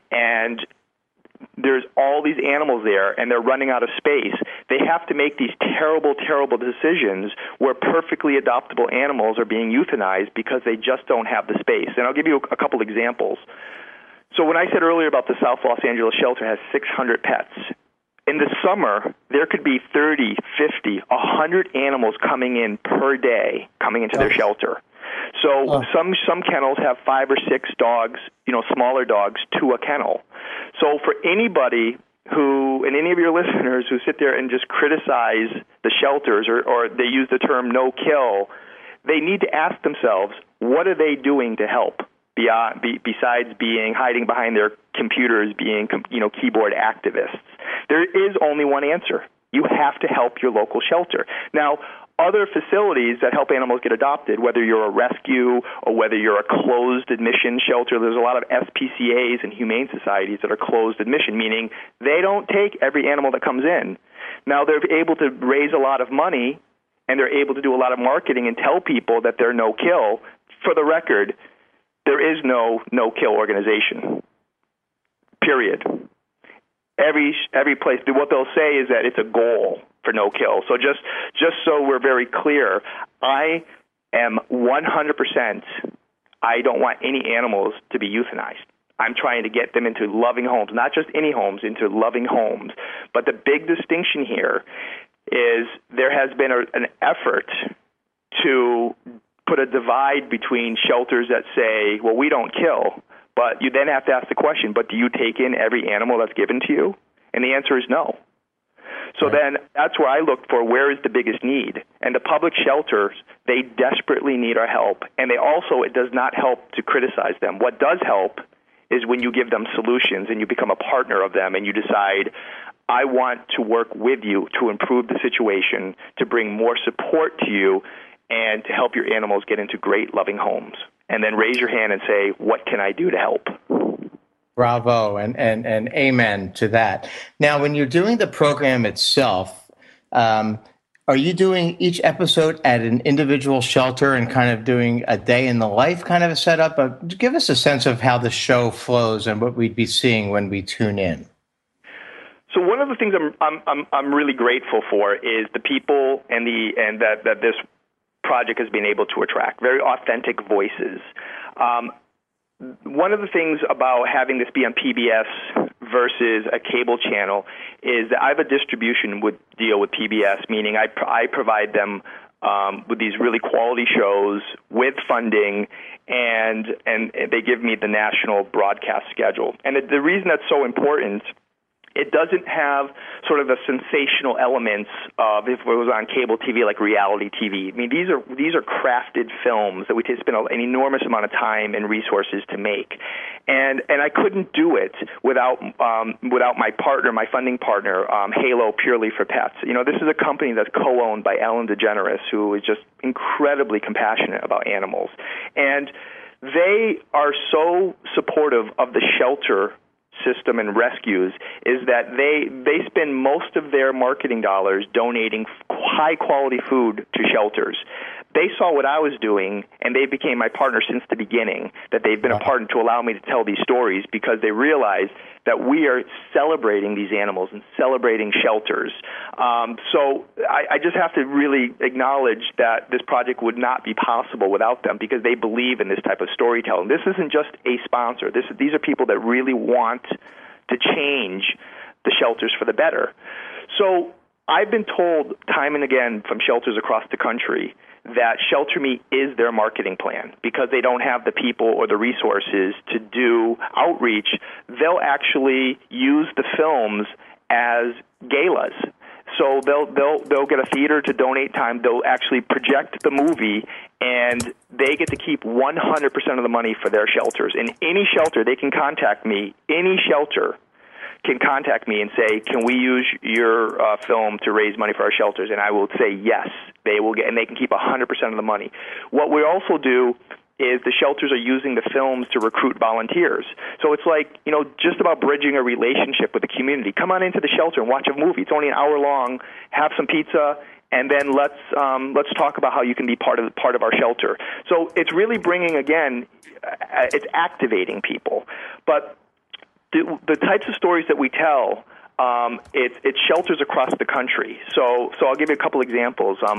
and there's all these animals there and they're running out of space, they have to make these terrible, terrible decisions where perfectly adoptable animals are being euthanized because they just don't have the space. And I'll give you a couple examples. So when I said earlier about the South Los Angeles shelter has six hundred pets, in the summer, there could be thirty, fifty, one hundred animals coming in per day, coming into their shelter. So Oh. some some kennels have five or six dogs, you know, smaller dogs to a kennel. So for anybody who, and any of your listeners who sit there and just criticize the shelters or, or they use the term no kill, they need to ask themselves, what are they doing to help beyond, be, besides being hiding behind their computers, being, you know, keyboard activists? There is only one answer. You have to help your local shelter. Now, other facilities that help animals get adopted, whether you're a rescue or whether you're a closed admission shelter, there's a lot of S P C As and humane societies that are closed admission, meaning they don't take every animal that comes in. Now, they're able to raise a lot of money, and they're able to do a lot of marketing and tell people that they're no-kill. For the record, there is no no-kill organization, period. Every every place, what they'll say is that it's a goal for no-kill. So just just so we're very clear, I am one hundred percent, I don't want any animals to be euthanized. I'm trying to get them into loving homes, not just any homes, into loving homes. But the big distinction here is there has been a, an effort to put a divide between shelters that say, well, we don't kill, but you then have to ask the question, but do you take in every animal that's given to you? And the answer is no. So right. then that's where I look for where is the biggest need. And the public shelters, they desperately need our help. And they also, it does not help to criticize them. What does help is when you give them solutions and you become a partner of them and you decide, I want to work with you to improve the situation, to bring more support to you, and to help your animals get into great, loving homes. And then raise your hand and say, what can I do to help? Bravo, and, and, and amen to that. Now, when you're doing the program itself, um, are you doing each episode at an individual shelter and kind of doing a day in the life kind of a setup? Uh, give us a sense of how the show flows and what we'd be seeing when we tune in. So one of the things I'm I'm I'm, I'm really grateful for is the people and the and that, that this project has been able to attract very authentic voices. Um, one of the things about having this be on P B S versus a cable channel is that I have a distribution with, deal with P B S, meaning I, I provide them um, with these really quality shows with funding, and and they give me the national broadcast schedule. And the, the reason that's so important, it doesn't have sort of the sensational elements of if it was on cable T V, like reality T V. I mean, these are these are crafted films that we spend an enormous amount of time and resources to make, and and I couldn't do it without um, without my partner, my funding partner, um, Halo Purely for Pets. You know, this is a company that's co-owned by Ellen DeGeneres, who is just incredibly compassionate about animals, and they are so supportive of the shelter system and rescues is that they they spend most of their marketing dollars donating high quality food to shelters. They saw what I was doing, and they became my partner since the beginning, that they've been a partner to allow me to tell these stories because they realized that we are celebrating these animals and celebrating shelters. Um, so I, I just have to really acknowledge that this project would not be possible without them because they believe in this type of storytelling. This isn't just a sponsor. This, these are people that really want to change the shelters for the better. So I've been told time and again from shelters across the country that Shelter Me is their marketing plan because they don't have the people or the resources to do outreach. They'll actually use the films as galas. So they'll they'll they'll get a theater to donate time. They'll actually project the movie, and they get to keep one hundred percent of the money for their shelters. In any shelter, they can contact me. Any shelter can contact me and say, can we use your uh, film to raise money for our shelters? And I will say yes. They will get, and they can keep one hundred percent of the money. What we also do is the shelters are using the films to recruit volunteers. So it's like, you know, just about bridging a relationship with the community. Come on into the shelter and watch a movie. It's only an hour long. Have some pizza, and then let's um, let's talk about how you can be part of part of our shelter. So it's really bringing, again, uh, it's activating people. But the, the types of stories that we tell, Um, it's, it's shelters across the country. So, so I'll give you a couple examples. Um, the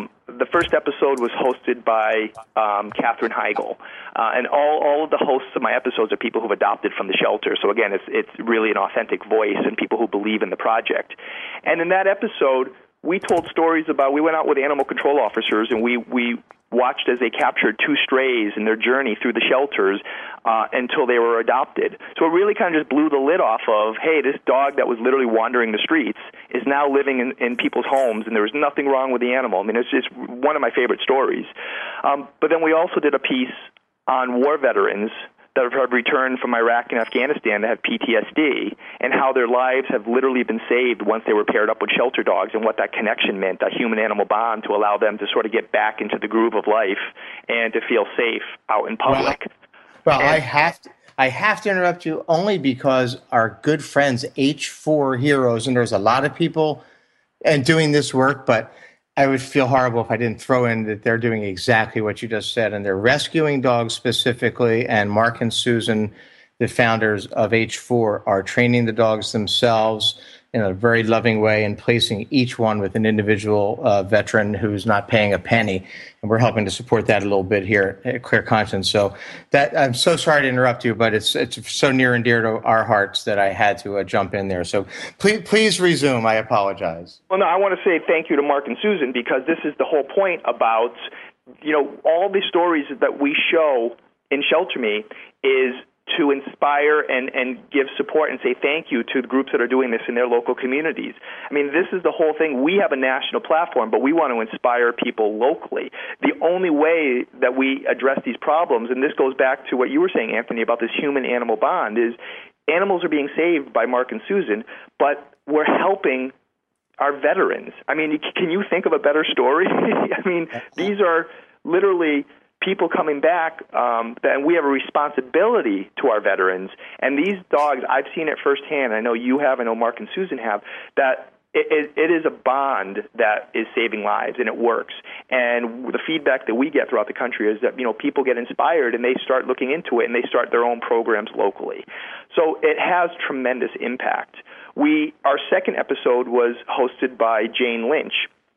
the first episode was hosted by um, Katherine Heigl, uh, and all all of the hosts of my episodes are people who've adopted from the shelter. So again, it's it's really an authentic voice and people who believe in the project. And in that episode, we told stories about. We went out with animal control officers, and we we. watched as they captured two strays in their journey through the shelters uh, until they were adopted. So it really kind of just blew the lid off of, hey, this dog that was literally wandering the streets is now living in, in people's homes, and there was nothing wrong with the animal. I mean, it's just one of my favorite stories. Um, but then we also did a piece on war veterans that have returned from Iraq and Afghanistan that have P T S D, and how their lives have literally been saved once they were paired up with shelter dogs, and what that connection meant, that human-animal bond, to allow them to sort of get back into the groove of life and to feel safe out in public. Well, well and, I have to, I have to interrupt you only because our good friends H four Heroes, and there's a lot of people and doing this work, but I would feel horrible if I didn't throw in that they're doing exactly what you just said, and they're rescuing dogs specifically, and Mark and Susan, the founders of H four, are training the dogs themselves in a very loving way and placing each one with an individual uh, veteran who's not paying a penny. And we're helping to support that a little bit here at Clear Conscience. So that I'm so sorry to interrupt you, but it's it's so near and dear to our hearts that I had to uh, jump in there. So please, please resume. I apologize. Well, no, I want to say thank you to Mark and Susan, because this is the whole point about, you know, all the stories that we show in Shelter Me is to inspire and, and give support and say thank you to the groups that are doing this in their local communities. I mean, this is the whole thing. We have a national platform, but we want to inspire people locally. The only way that we address these problems, and this goes back to what you were saying, Anthony, about this human-animal bond, is animals are being saved by Mark and Susan, but we're helping our veterans. I mean, can you think of a better story? I mean, these are literally people coming back, um, and we have a responsibility to our veterans. And these dogs, I've seen it firsthand. I know you have, I know Mark and Susan have, that it, it, it is a bond that is saving lives, and it works. And the feedback that we get throughout the country is that, you know, people get inspired and they start looking into it and they start their own programs locally. So it has tremendous impact. We, our second episode was hosted by Jane Lynch.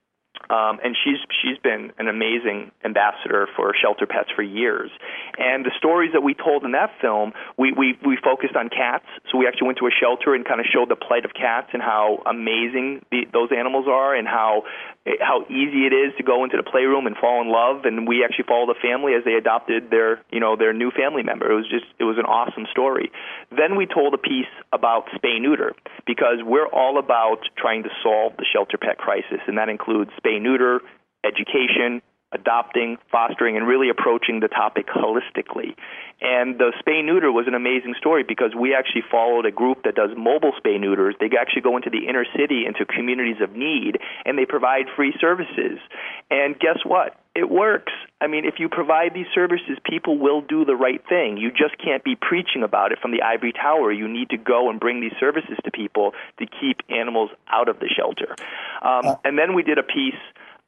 Um, and she's she's been an amazing ambassador for Shelter Pets for years. And the stories that we told in that film, we, we, we focused on cats. So we actually went to a shelter and kind of showed the plight of cats and how amazing the, those animals are, and how how easy it is to go into the playroom and fall in love. And we actually followed the family as they adopted their you know their new family member. It was just it was an awesome story. Then we told a piece about spay-neuter, because we're all about trying to solve the shelter pet crisis, and that includes spay-neuter, education, adopting, fostering, and really approaching the topic holistically. And the spay-neuter was an amazing story, because we actually followed a group that does mobile spay-neuters. They actually go into the inner city, into communities of need, and they provide free services. And guess what? It works. I mean, if you provide these services, people will do the right thing. You just can't be preaching about it from the ivory tower. You need to go and bring these services to people to keep animals out of the shelter. Um, uh, and then we did a piece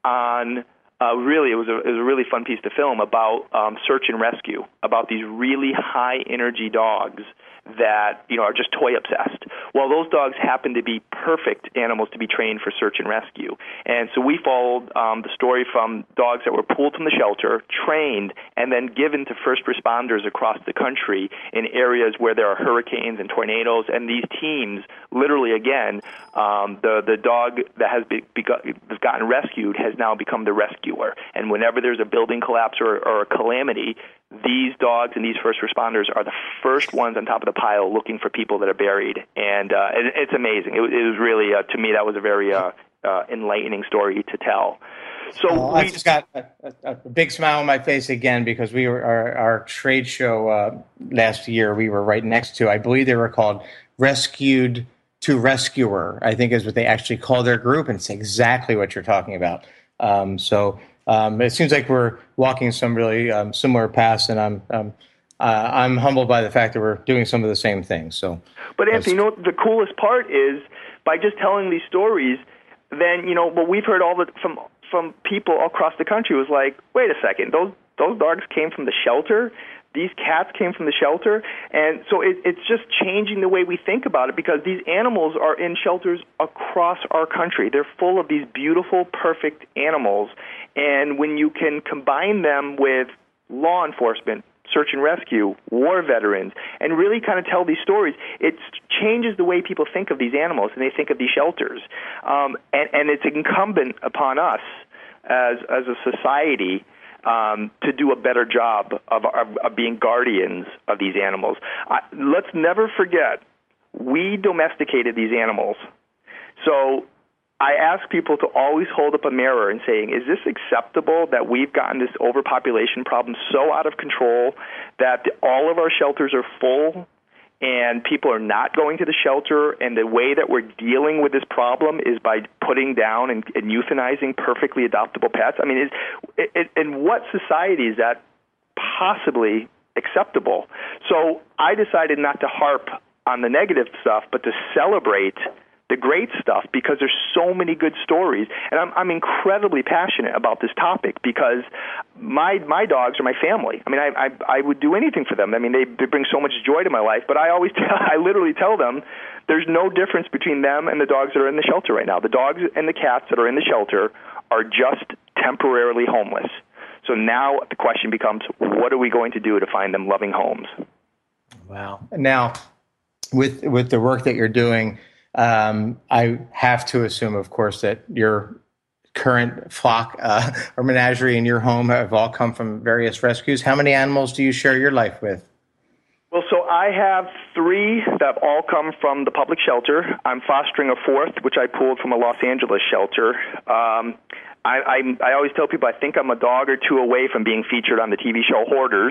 on Uh, really, it was, a, it was a really fun piece to film about um, search and rescue, about these really high-energy dogs that, you know, are just toy obsessed. Well, those dogs happen to be perfect animals to be trained for search and rescue. And so we followed um, the story from dogs that were pulled from the shelter, trained, and then given to first responders across the country in areas where there are hurricanes and tornadoes. And these teams, literally, again, um, the, the dog that has be, be, gotten rescued has now become the rescuer. And whenever there's a building collapse or, or a calamity, these dogs and these first responders are the first ones on top of the pile looking for people that are buried. And uh, it, it's amazing. It, it was really, uh, to me, that was a very uh, uh, enlightening story to tell. So oh, we, I just got a, a, a big smile on my face again, because we were our, our trade show uh, last year, we were right next to, I believe they were called Rescued to Rescuer, I think is what they actually call their group, and it's exactly what you're talking about. Um, so um, it seems like we're walking some really um, similar paths, and I'm um, uh, I'm humbled by the fact that we're doing some of the same things. So, but Anthony, you know, the coolest part is by just telling these stories, then, you know, what we've heard all the from from people across the country was like, wait a second, those those dogs came from the shelter. these cats came from the shelter. And so it, it's just changing the way we think about it, because these animals are in shelters across our country. They're full of these beautiful, perfect animals. And when you can combine them with law enforcement, search and rescue, war veterans, and really kind of tell these stories, it changes the way people think of these animals and they think of these shelters. Um, and, and it's incumbent upon us as as a society um, to do a better job of, of, of being guardians of these animals. I, let's never forget, we domesticated these animals. So I ask people to always hold up a mirror and saying, is this acceptable that we've gotten this overpopulation problem so out of control that all of our shelters are full and people are not going to the shelter, and the way that we're dealing with this problem is by putting down and, and euthanizing perfectly adoptable pets? I mean, is, it, it, in what society is that possibly acceptable? So I decided not to harp on the negative stuff, but to celebrate the great stuff, because there's so many good stories. And I'm, I'm incredibly passionate about this topic because my my dogs are my family. I mean, I I, I would do anything for them. I mean, they, they bring so much joy to my life, but I always tell, I literally tell them there's no difference between them and the dogs that are in the shelter right now. The dogs and the cats that are in the shelter are just temporarily homeless. So now the question becomes, what are we going to do to find them loving homes? Wow. Now, with with the work that you're doing, Um, I have to assume, of course, that your current flock uh, or menagerie in your home have all come from various rescues. How many animals do you share your life with? Well, so I have three that all come from the public shelter. I'm fostering a fourth, which I pulled from a Los Angeles shelter. Um, I, I, I always tell people I think I'm a dog or two away from being featured on the T V show Hoarders.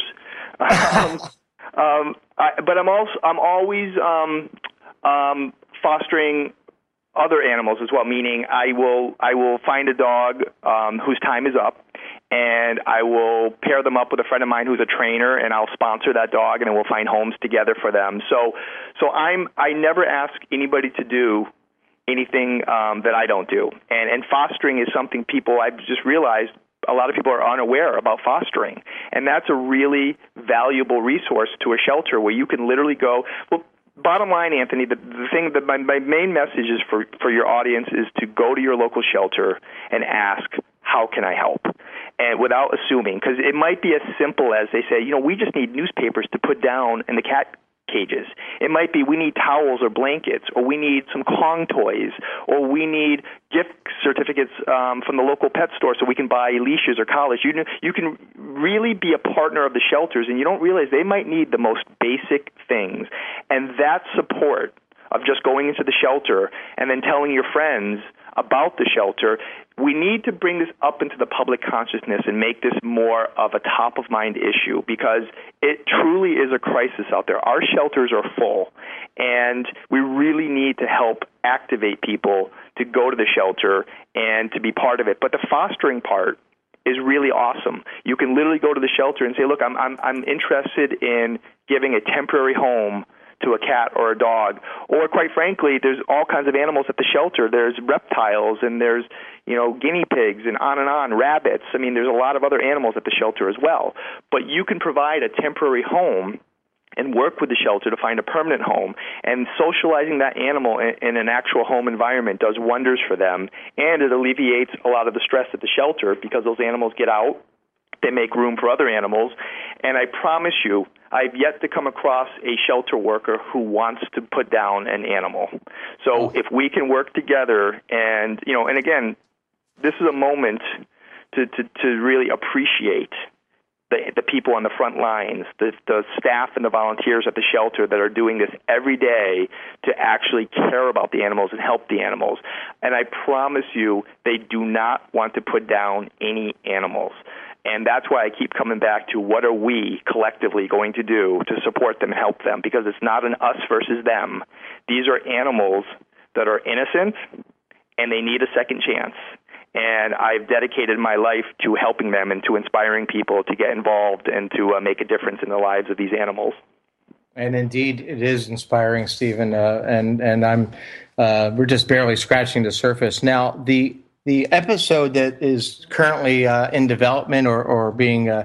um, um, I, but I'm also I'm always um, um, fostering other animals as well, meaning I will I will find a dog um, whose time is up, and I will pair them up with a friend of mine who's a trainer, and I'll sponsor that dog, and then we'll find homes together for them. So, so I'm I never ask anybody to do anything um, that I don't do, and and fostering is something people I've just realized a lot of people are unaware about fostering, and that's a really valuable resource to a shelter where you can literally go. Well, bottom line, Anthony, the, the thing that my, my main message is for, for your audience is to go to your local shelter and ask, how can I help? And without assuming, because it might be as simple as they say, you know, we just need newspapers to put down in the cat cages. It might be we need towels or blankets, or we need some Kong toys, or we need gift certificates um, from the local pet store so we can buy leashes or collars. You know, you can really be a partner of the shelters, and you don't realize they might need the most basic things. And that support of just going into the shelter and then telling your friends about the shelter, we need to bring this up into the public consciousness and make this more of a top-of-mind issue, because it truly is a crisis out there. Our shelters are full, and we really need to help activate people to go to the shelter and to be part of it. But the fostering part is really awesome. You can literally go to the shelter and say, look, I'm I'm, I'm interested in giving a temporary home to a cat or a dog. Or quite frankly, there's all kinds of animals at the shelter. There's reptiles, and there's, you know, guinea pigs, and on and on, rabbits. I mean, there's a lot of other animals at the shelter as well. But you can provide a temporary home and work with the shelter to find a permanent home. And socializing that animal in, in an actual home environment does wonders for them, and it alleviates a lot of the stress at the shelter, because those animals get out, they make room for other animals. And I promise you, I've yet to come across a shelter worker who wants to put down an animal. So if we can work together, and, you know, and again, this is a moment to, to, to really appreciate the, the people on the front lines, the, the staff and the volunteers at the shelter that are doing this every day to actually care about the animals and help the animals. And I promise you, they do not want to put down any animals. And that's why I keep coming back to what are we collectively going to do to support them and help them, because it's not an us versus them. These are animals that are innocent, and they need a second chance. And I've dedicated my life to helping them and to inspiring people to get involved and to uh, make a difference in the lives of these animals. And indeed, it is inspiring, Stephen. Uh, and and I'm uh, we're just barely scratching the surface now. The The episode that is currently uh, in development or, or being uh,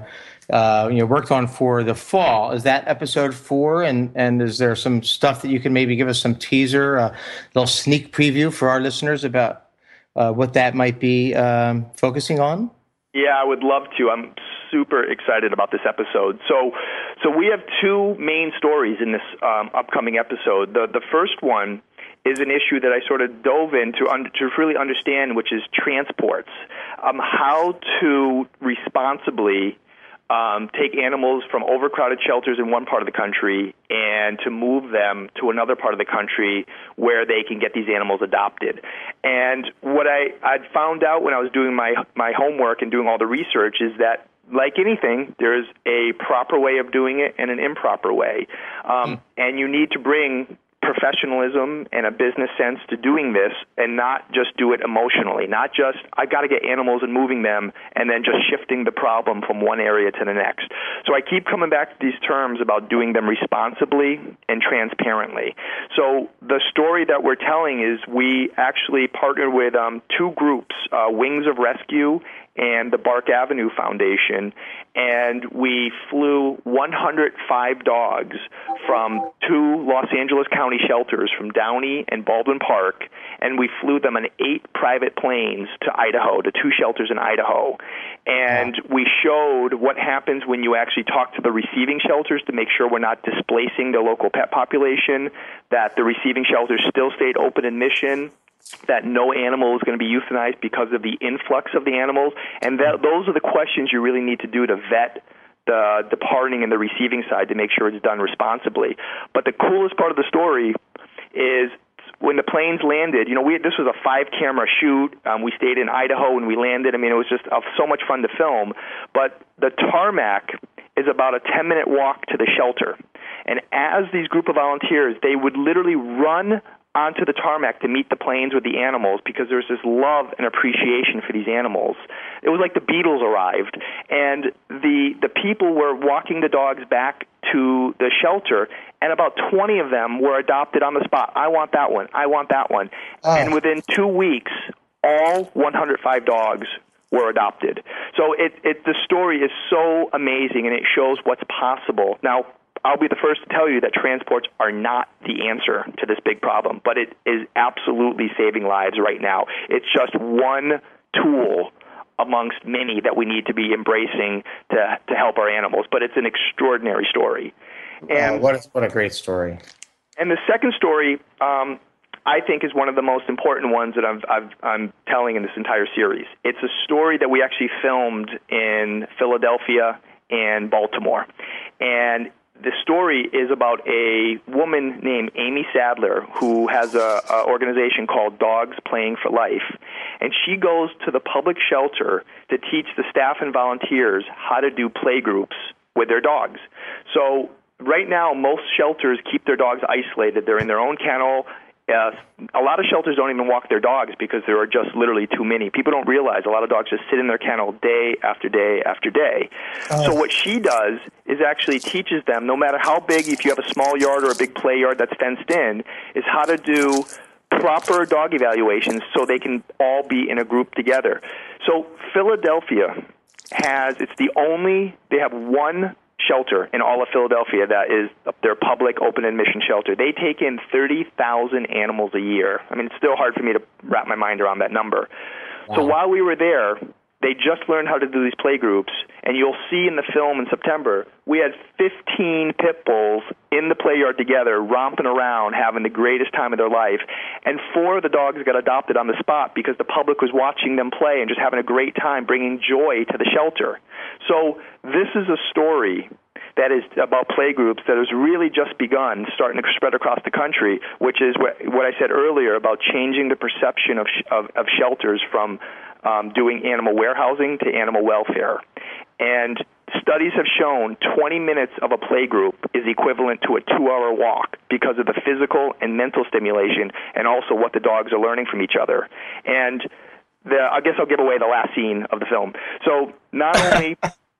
uh, you know, worked on for the fall. Is that episode four? And, and is there some stuff that you can maybe give us some teaser, a little sneak preview for our listeners about uh, what that might be um, focusing on? Yeah, I would love to. I'm super excited about this episode. So, so we have two main stories in this um, upcoming episode. The the first one is an issue that I sort of dove into un- to really understand, which is transports, um, how to responsibly um, take animals from overcrowded shelters in one part of the country and to move them to another part of the country where they can get these animals adopted. And what I I'd found out when I was doing my my homework and doing all the research is that, like anything, there's a proper way of doing it and an improper way. Um, and you need to bring professionalism and a business sense to doing this and not just do it emotionally, not just, I got to get animals and moving them and then just shifting the problem from one area to the next. So I keep coming back to these terms about doing them responsibly and transparently. So the story that we're telling is we actually partnered with um, two groups, uh, Wings of Rescue and the Bark Avenue Foundation, and we flew one hundred five dogs from two Los Angeles County shelters from Downey and Baldwin Park, and we flew them on eight private planes to Idaho, to two shelters in Idaho. And we showed what happens when you actually talk to the receiving shelters to make sure we're not displacing the local pet population, that the receiving shelters still stayed open in mission, that no animal is going to be euthanized because of the influx of the animals. And that, those are the questions you really need to do to vet the departing and the receiving side to make sure it's done responsibly. But the coolest part of the story is when the planes landed, you know, we this was a five-camera shoot. Um, we stayed in Idaho when we landed. I mean, it was just uh, so much fun to film. But the tarmac is about a ten-minute walk to the shelter. And as these group of volunteers, they would literally run onto the tarmac to meet the planes with the animals because there's this love and appreciation for these animals. It was like the Beatles arrived, and the the people were walking the dogs back to the shelter, and about twenty of them were adopted on the spot. I want that one. I want that one. Oh. And within two weeks, all one hundred five dogs were adopted. So it, it the story is so amazing, and it shows what's possible. Now, I'll be the first to tell you that transports are not the answer to this big problem, but it is absolutely saving lives right now. It's just one tool amongst many that we need to be embracing to to help our animals, but it's an extraordinary story. And uh, what, is, what a great story. And the second story, um, I think, is one of the most important ones that I've, I've, I'm telling in this entire series. It's a story that we actually filmed in Philadelphia and Baltimore. And the story is about a woman named Amy Sadler who has a, a organization called Dogs Playing for Life. And she goes to the public shelter to teach the staff and volunteers how to do play groups with their dogs. So right now, most shelters keep their dogs isolated. They're in their own kennel. Uh, a lot of shelters don't even walk their dogs because there are just literally too many. People don't realize a lot of dogs just sit in their kennel day after day after day. Oh. So what she does is actually teaches them, no matter how big, if you have a small yard or a big play yard that's fenced in, is how to do proper dog evaluations so they can all be in a group together. So Philadelphia has, it's the only, they have one shelter in all of Philadelphia that is their public open admission shelter. They take in thirty thousand animals a year. I mean, it's still hard for me to wrap my mind around that number. Wow. So while we were there, they just learned how to do these play groups, and you'll see in the film in September, we had fifteen pit bulls in the play yard together, romping around, having the greatest time of their life, and four of the dogs got adopted on the spot because the public was watching them play and just having a great time, bringing joy to the shelter. So this is a story that is about play groups that has really just begun, starting to spread across the country, which is what, what I said earlier about changing the perception of, sh- of, of shelters from um, doing animal warehousing to animal welfare. And studies have shown twenty minutes of a play group is equivalent to a two-hour walk because of the physical and mental stimulation and also what the dogs are learning from each other. And the, I guess I'll give away the last scene of the film. So not only,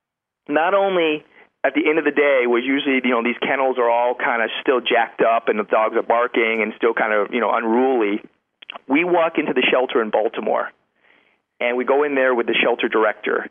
not only at the end of the day, where usually, you know, these kennels are all kind of still jacked up and the dogs are barking and still kind of, you know, unruly, we walk into the shelter in Baltimore, and we go in there with the shelter director,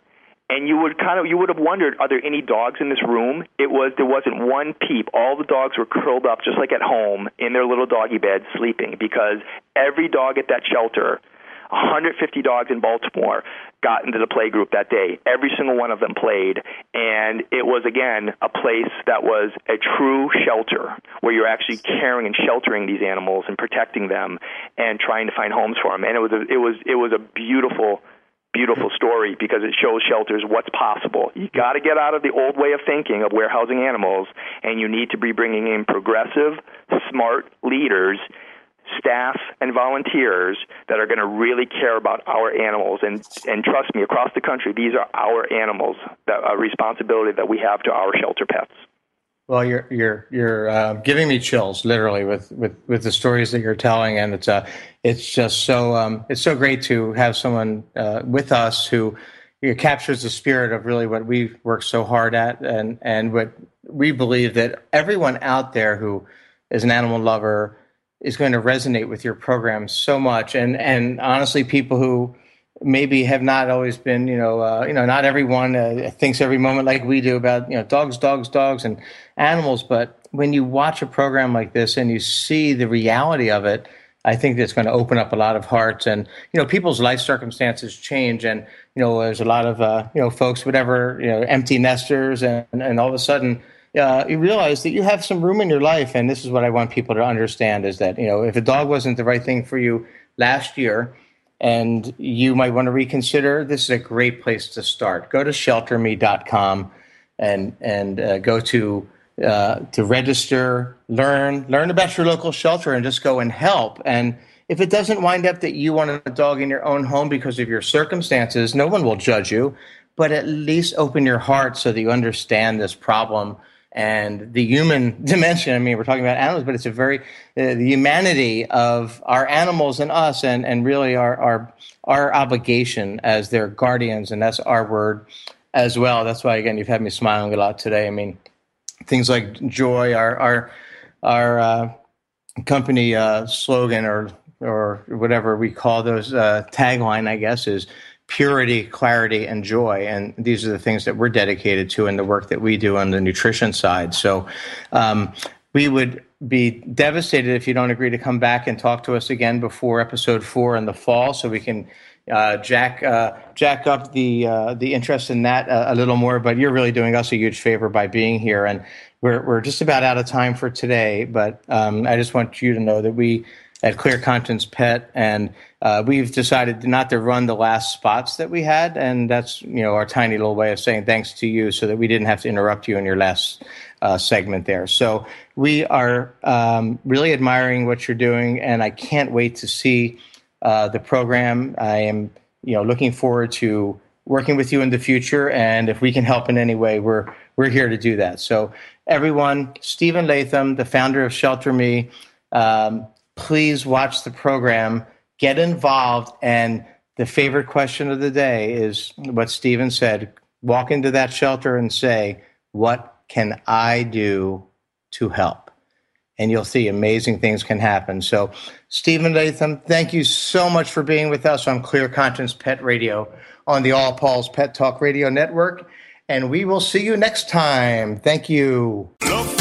and you would kind of you would have wondered, are there any dogs in this room? It was there wasn't one peep. All the dogs were curled up just like at home in their little doggy beds sleeping, because every dog at that shelter, one hundred fifty dogs in Baltimore, got into the play group that day. Every single one of them played, and it was, again, a place that was a true shelter where you're actually caring and sheltering these animals and protecting them and trying to find homes for them. And it was a, it was it was a beautiful, beautiful story, because it shows shelters what's possible. You got to get out of the old way of thinking of warehousing animals, and you need to be bringing in progressive, smart leaders, staff and volunteers that are going to really care about our animals. And and trust me, across the country, these are our animals, that a responsibility that we have to our shelter pets. Well, you're you're you're uh, giving me chills, literally, with, with, with the stories that you're telling, and it's uh it's just so um it's so great to have someone uh, with us who you know, captures the spirit of really what we've worked so hard at, and and what we believe that everyone out there who is an animal lover is going to resonate with your program so much. And, and honestly, people who maybe have not always been, you know, uh, you know, not everyone uh, thinks every moment like we do about, you know, dogs, dogs, dogs, and animals. But when you watch a program like this and you see the reality of it, I think that's going to open up a lot of hearts. And, you know, people's life circumstances change. And, you know, there's a lot of, uh, you know, folks, whatever, you know, empty nesters, and, and all of a sudden, Uh, you realize that you have some room in your life. And this is what I want people to understand, is that, you know, if a dog wasn't the right thing for you last year and you might want to reconsider, this is a great place to start. Go to shelter me dot com and and uh, go to uh, to register, learn, learn about your local shelter, and just go and help. And if it doesn't wind up that you want a dog in your own home because of your circumstances, no one will judge you, but at least open your heart so that you understand this problem and the human dimension. I mean, we're talking about animals, but it's a very, uh, the humanity of our animals and us, and, and really our, our, our obligation as their guardians. And that's our word as well. That's why, again, you've had me smiling a lot today. I mean, things like joy, our, our, our, uh, company, uh, slogan, or, or whatever we call those, uh, tagline, I guess, is purity, clarity, and joy. And these are the things that we're dedicated to in the work that we do on the nutrition side. So um, we would be devastated if you don't agree to come back and talk to us again before episode four in the fall, so we can uh, jack uh, jack up the uh, the interest in that a, a little more. But you're really doing us a huge favor by being here. And we're we're just about out of time for today. But um, I just want you to know that we at Clear Conscience Pet, and uh, we've decided not to run the last spots that we had, and that's, you know, our tiny little way of saying thanks to you, so that we didn't have to interrupt you in your last uh, segment there. So we are um, really admiring what you're doing, and I can't wait to see uh, the program. I am, you know, looking forward to working with you in the future, and if we can help in any way, we're we're here to do that. So everyone, Stephen Latham, the founder of Shelter Me, um, please watch the program, get involved, and the favorite question of the day is what Stephen said. Walk into that shelter and say, what can I do to help? And you'll see amazing things can happen. So, Stephen Latham, thank you so much for being with us on Clear Conscience Pet Radio on the All Paul's Pet Talk Radio Network. And we will see you next time. Thank you.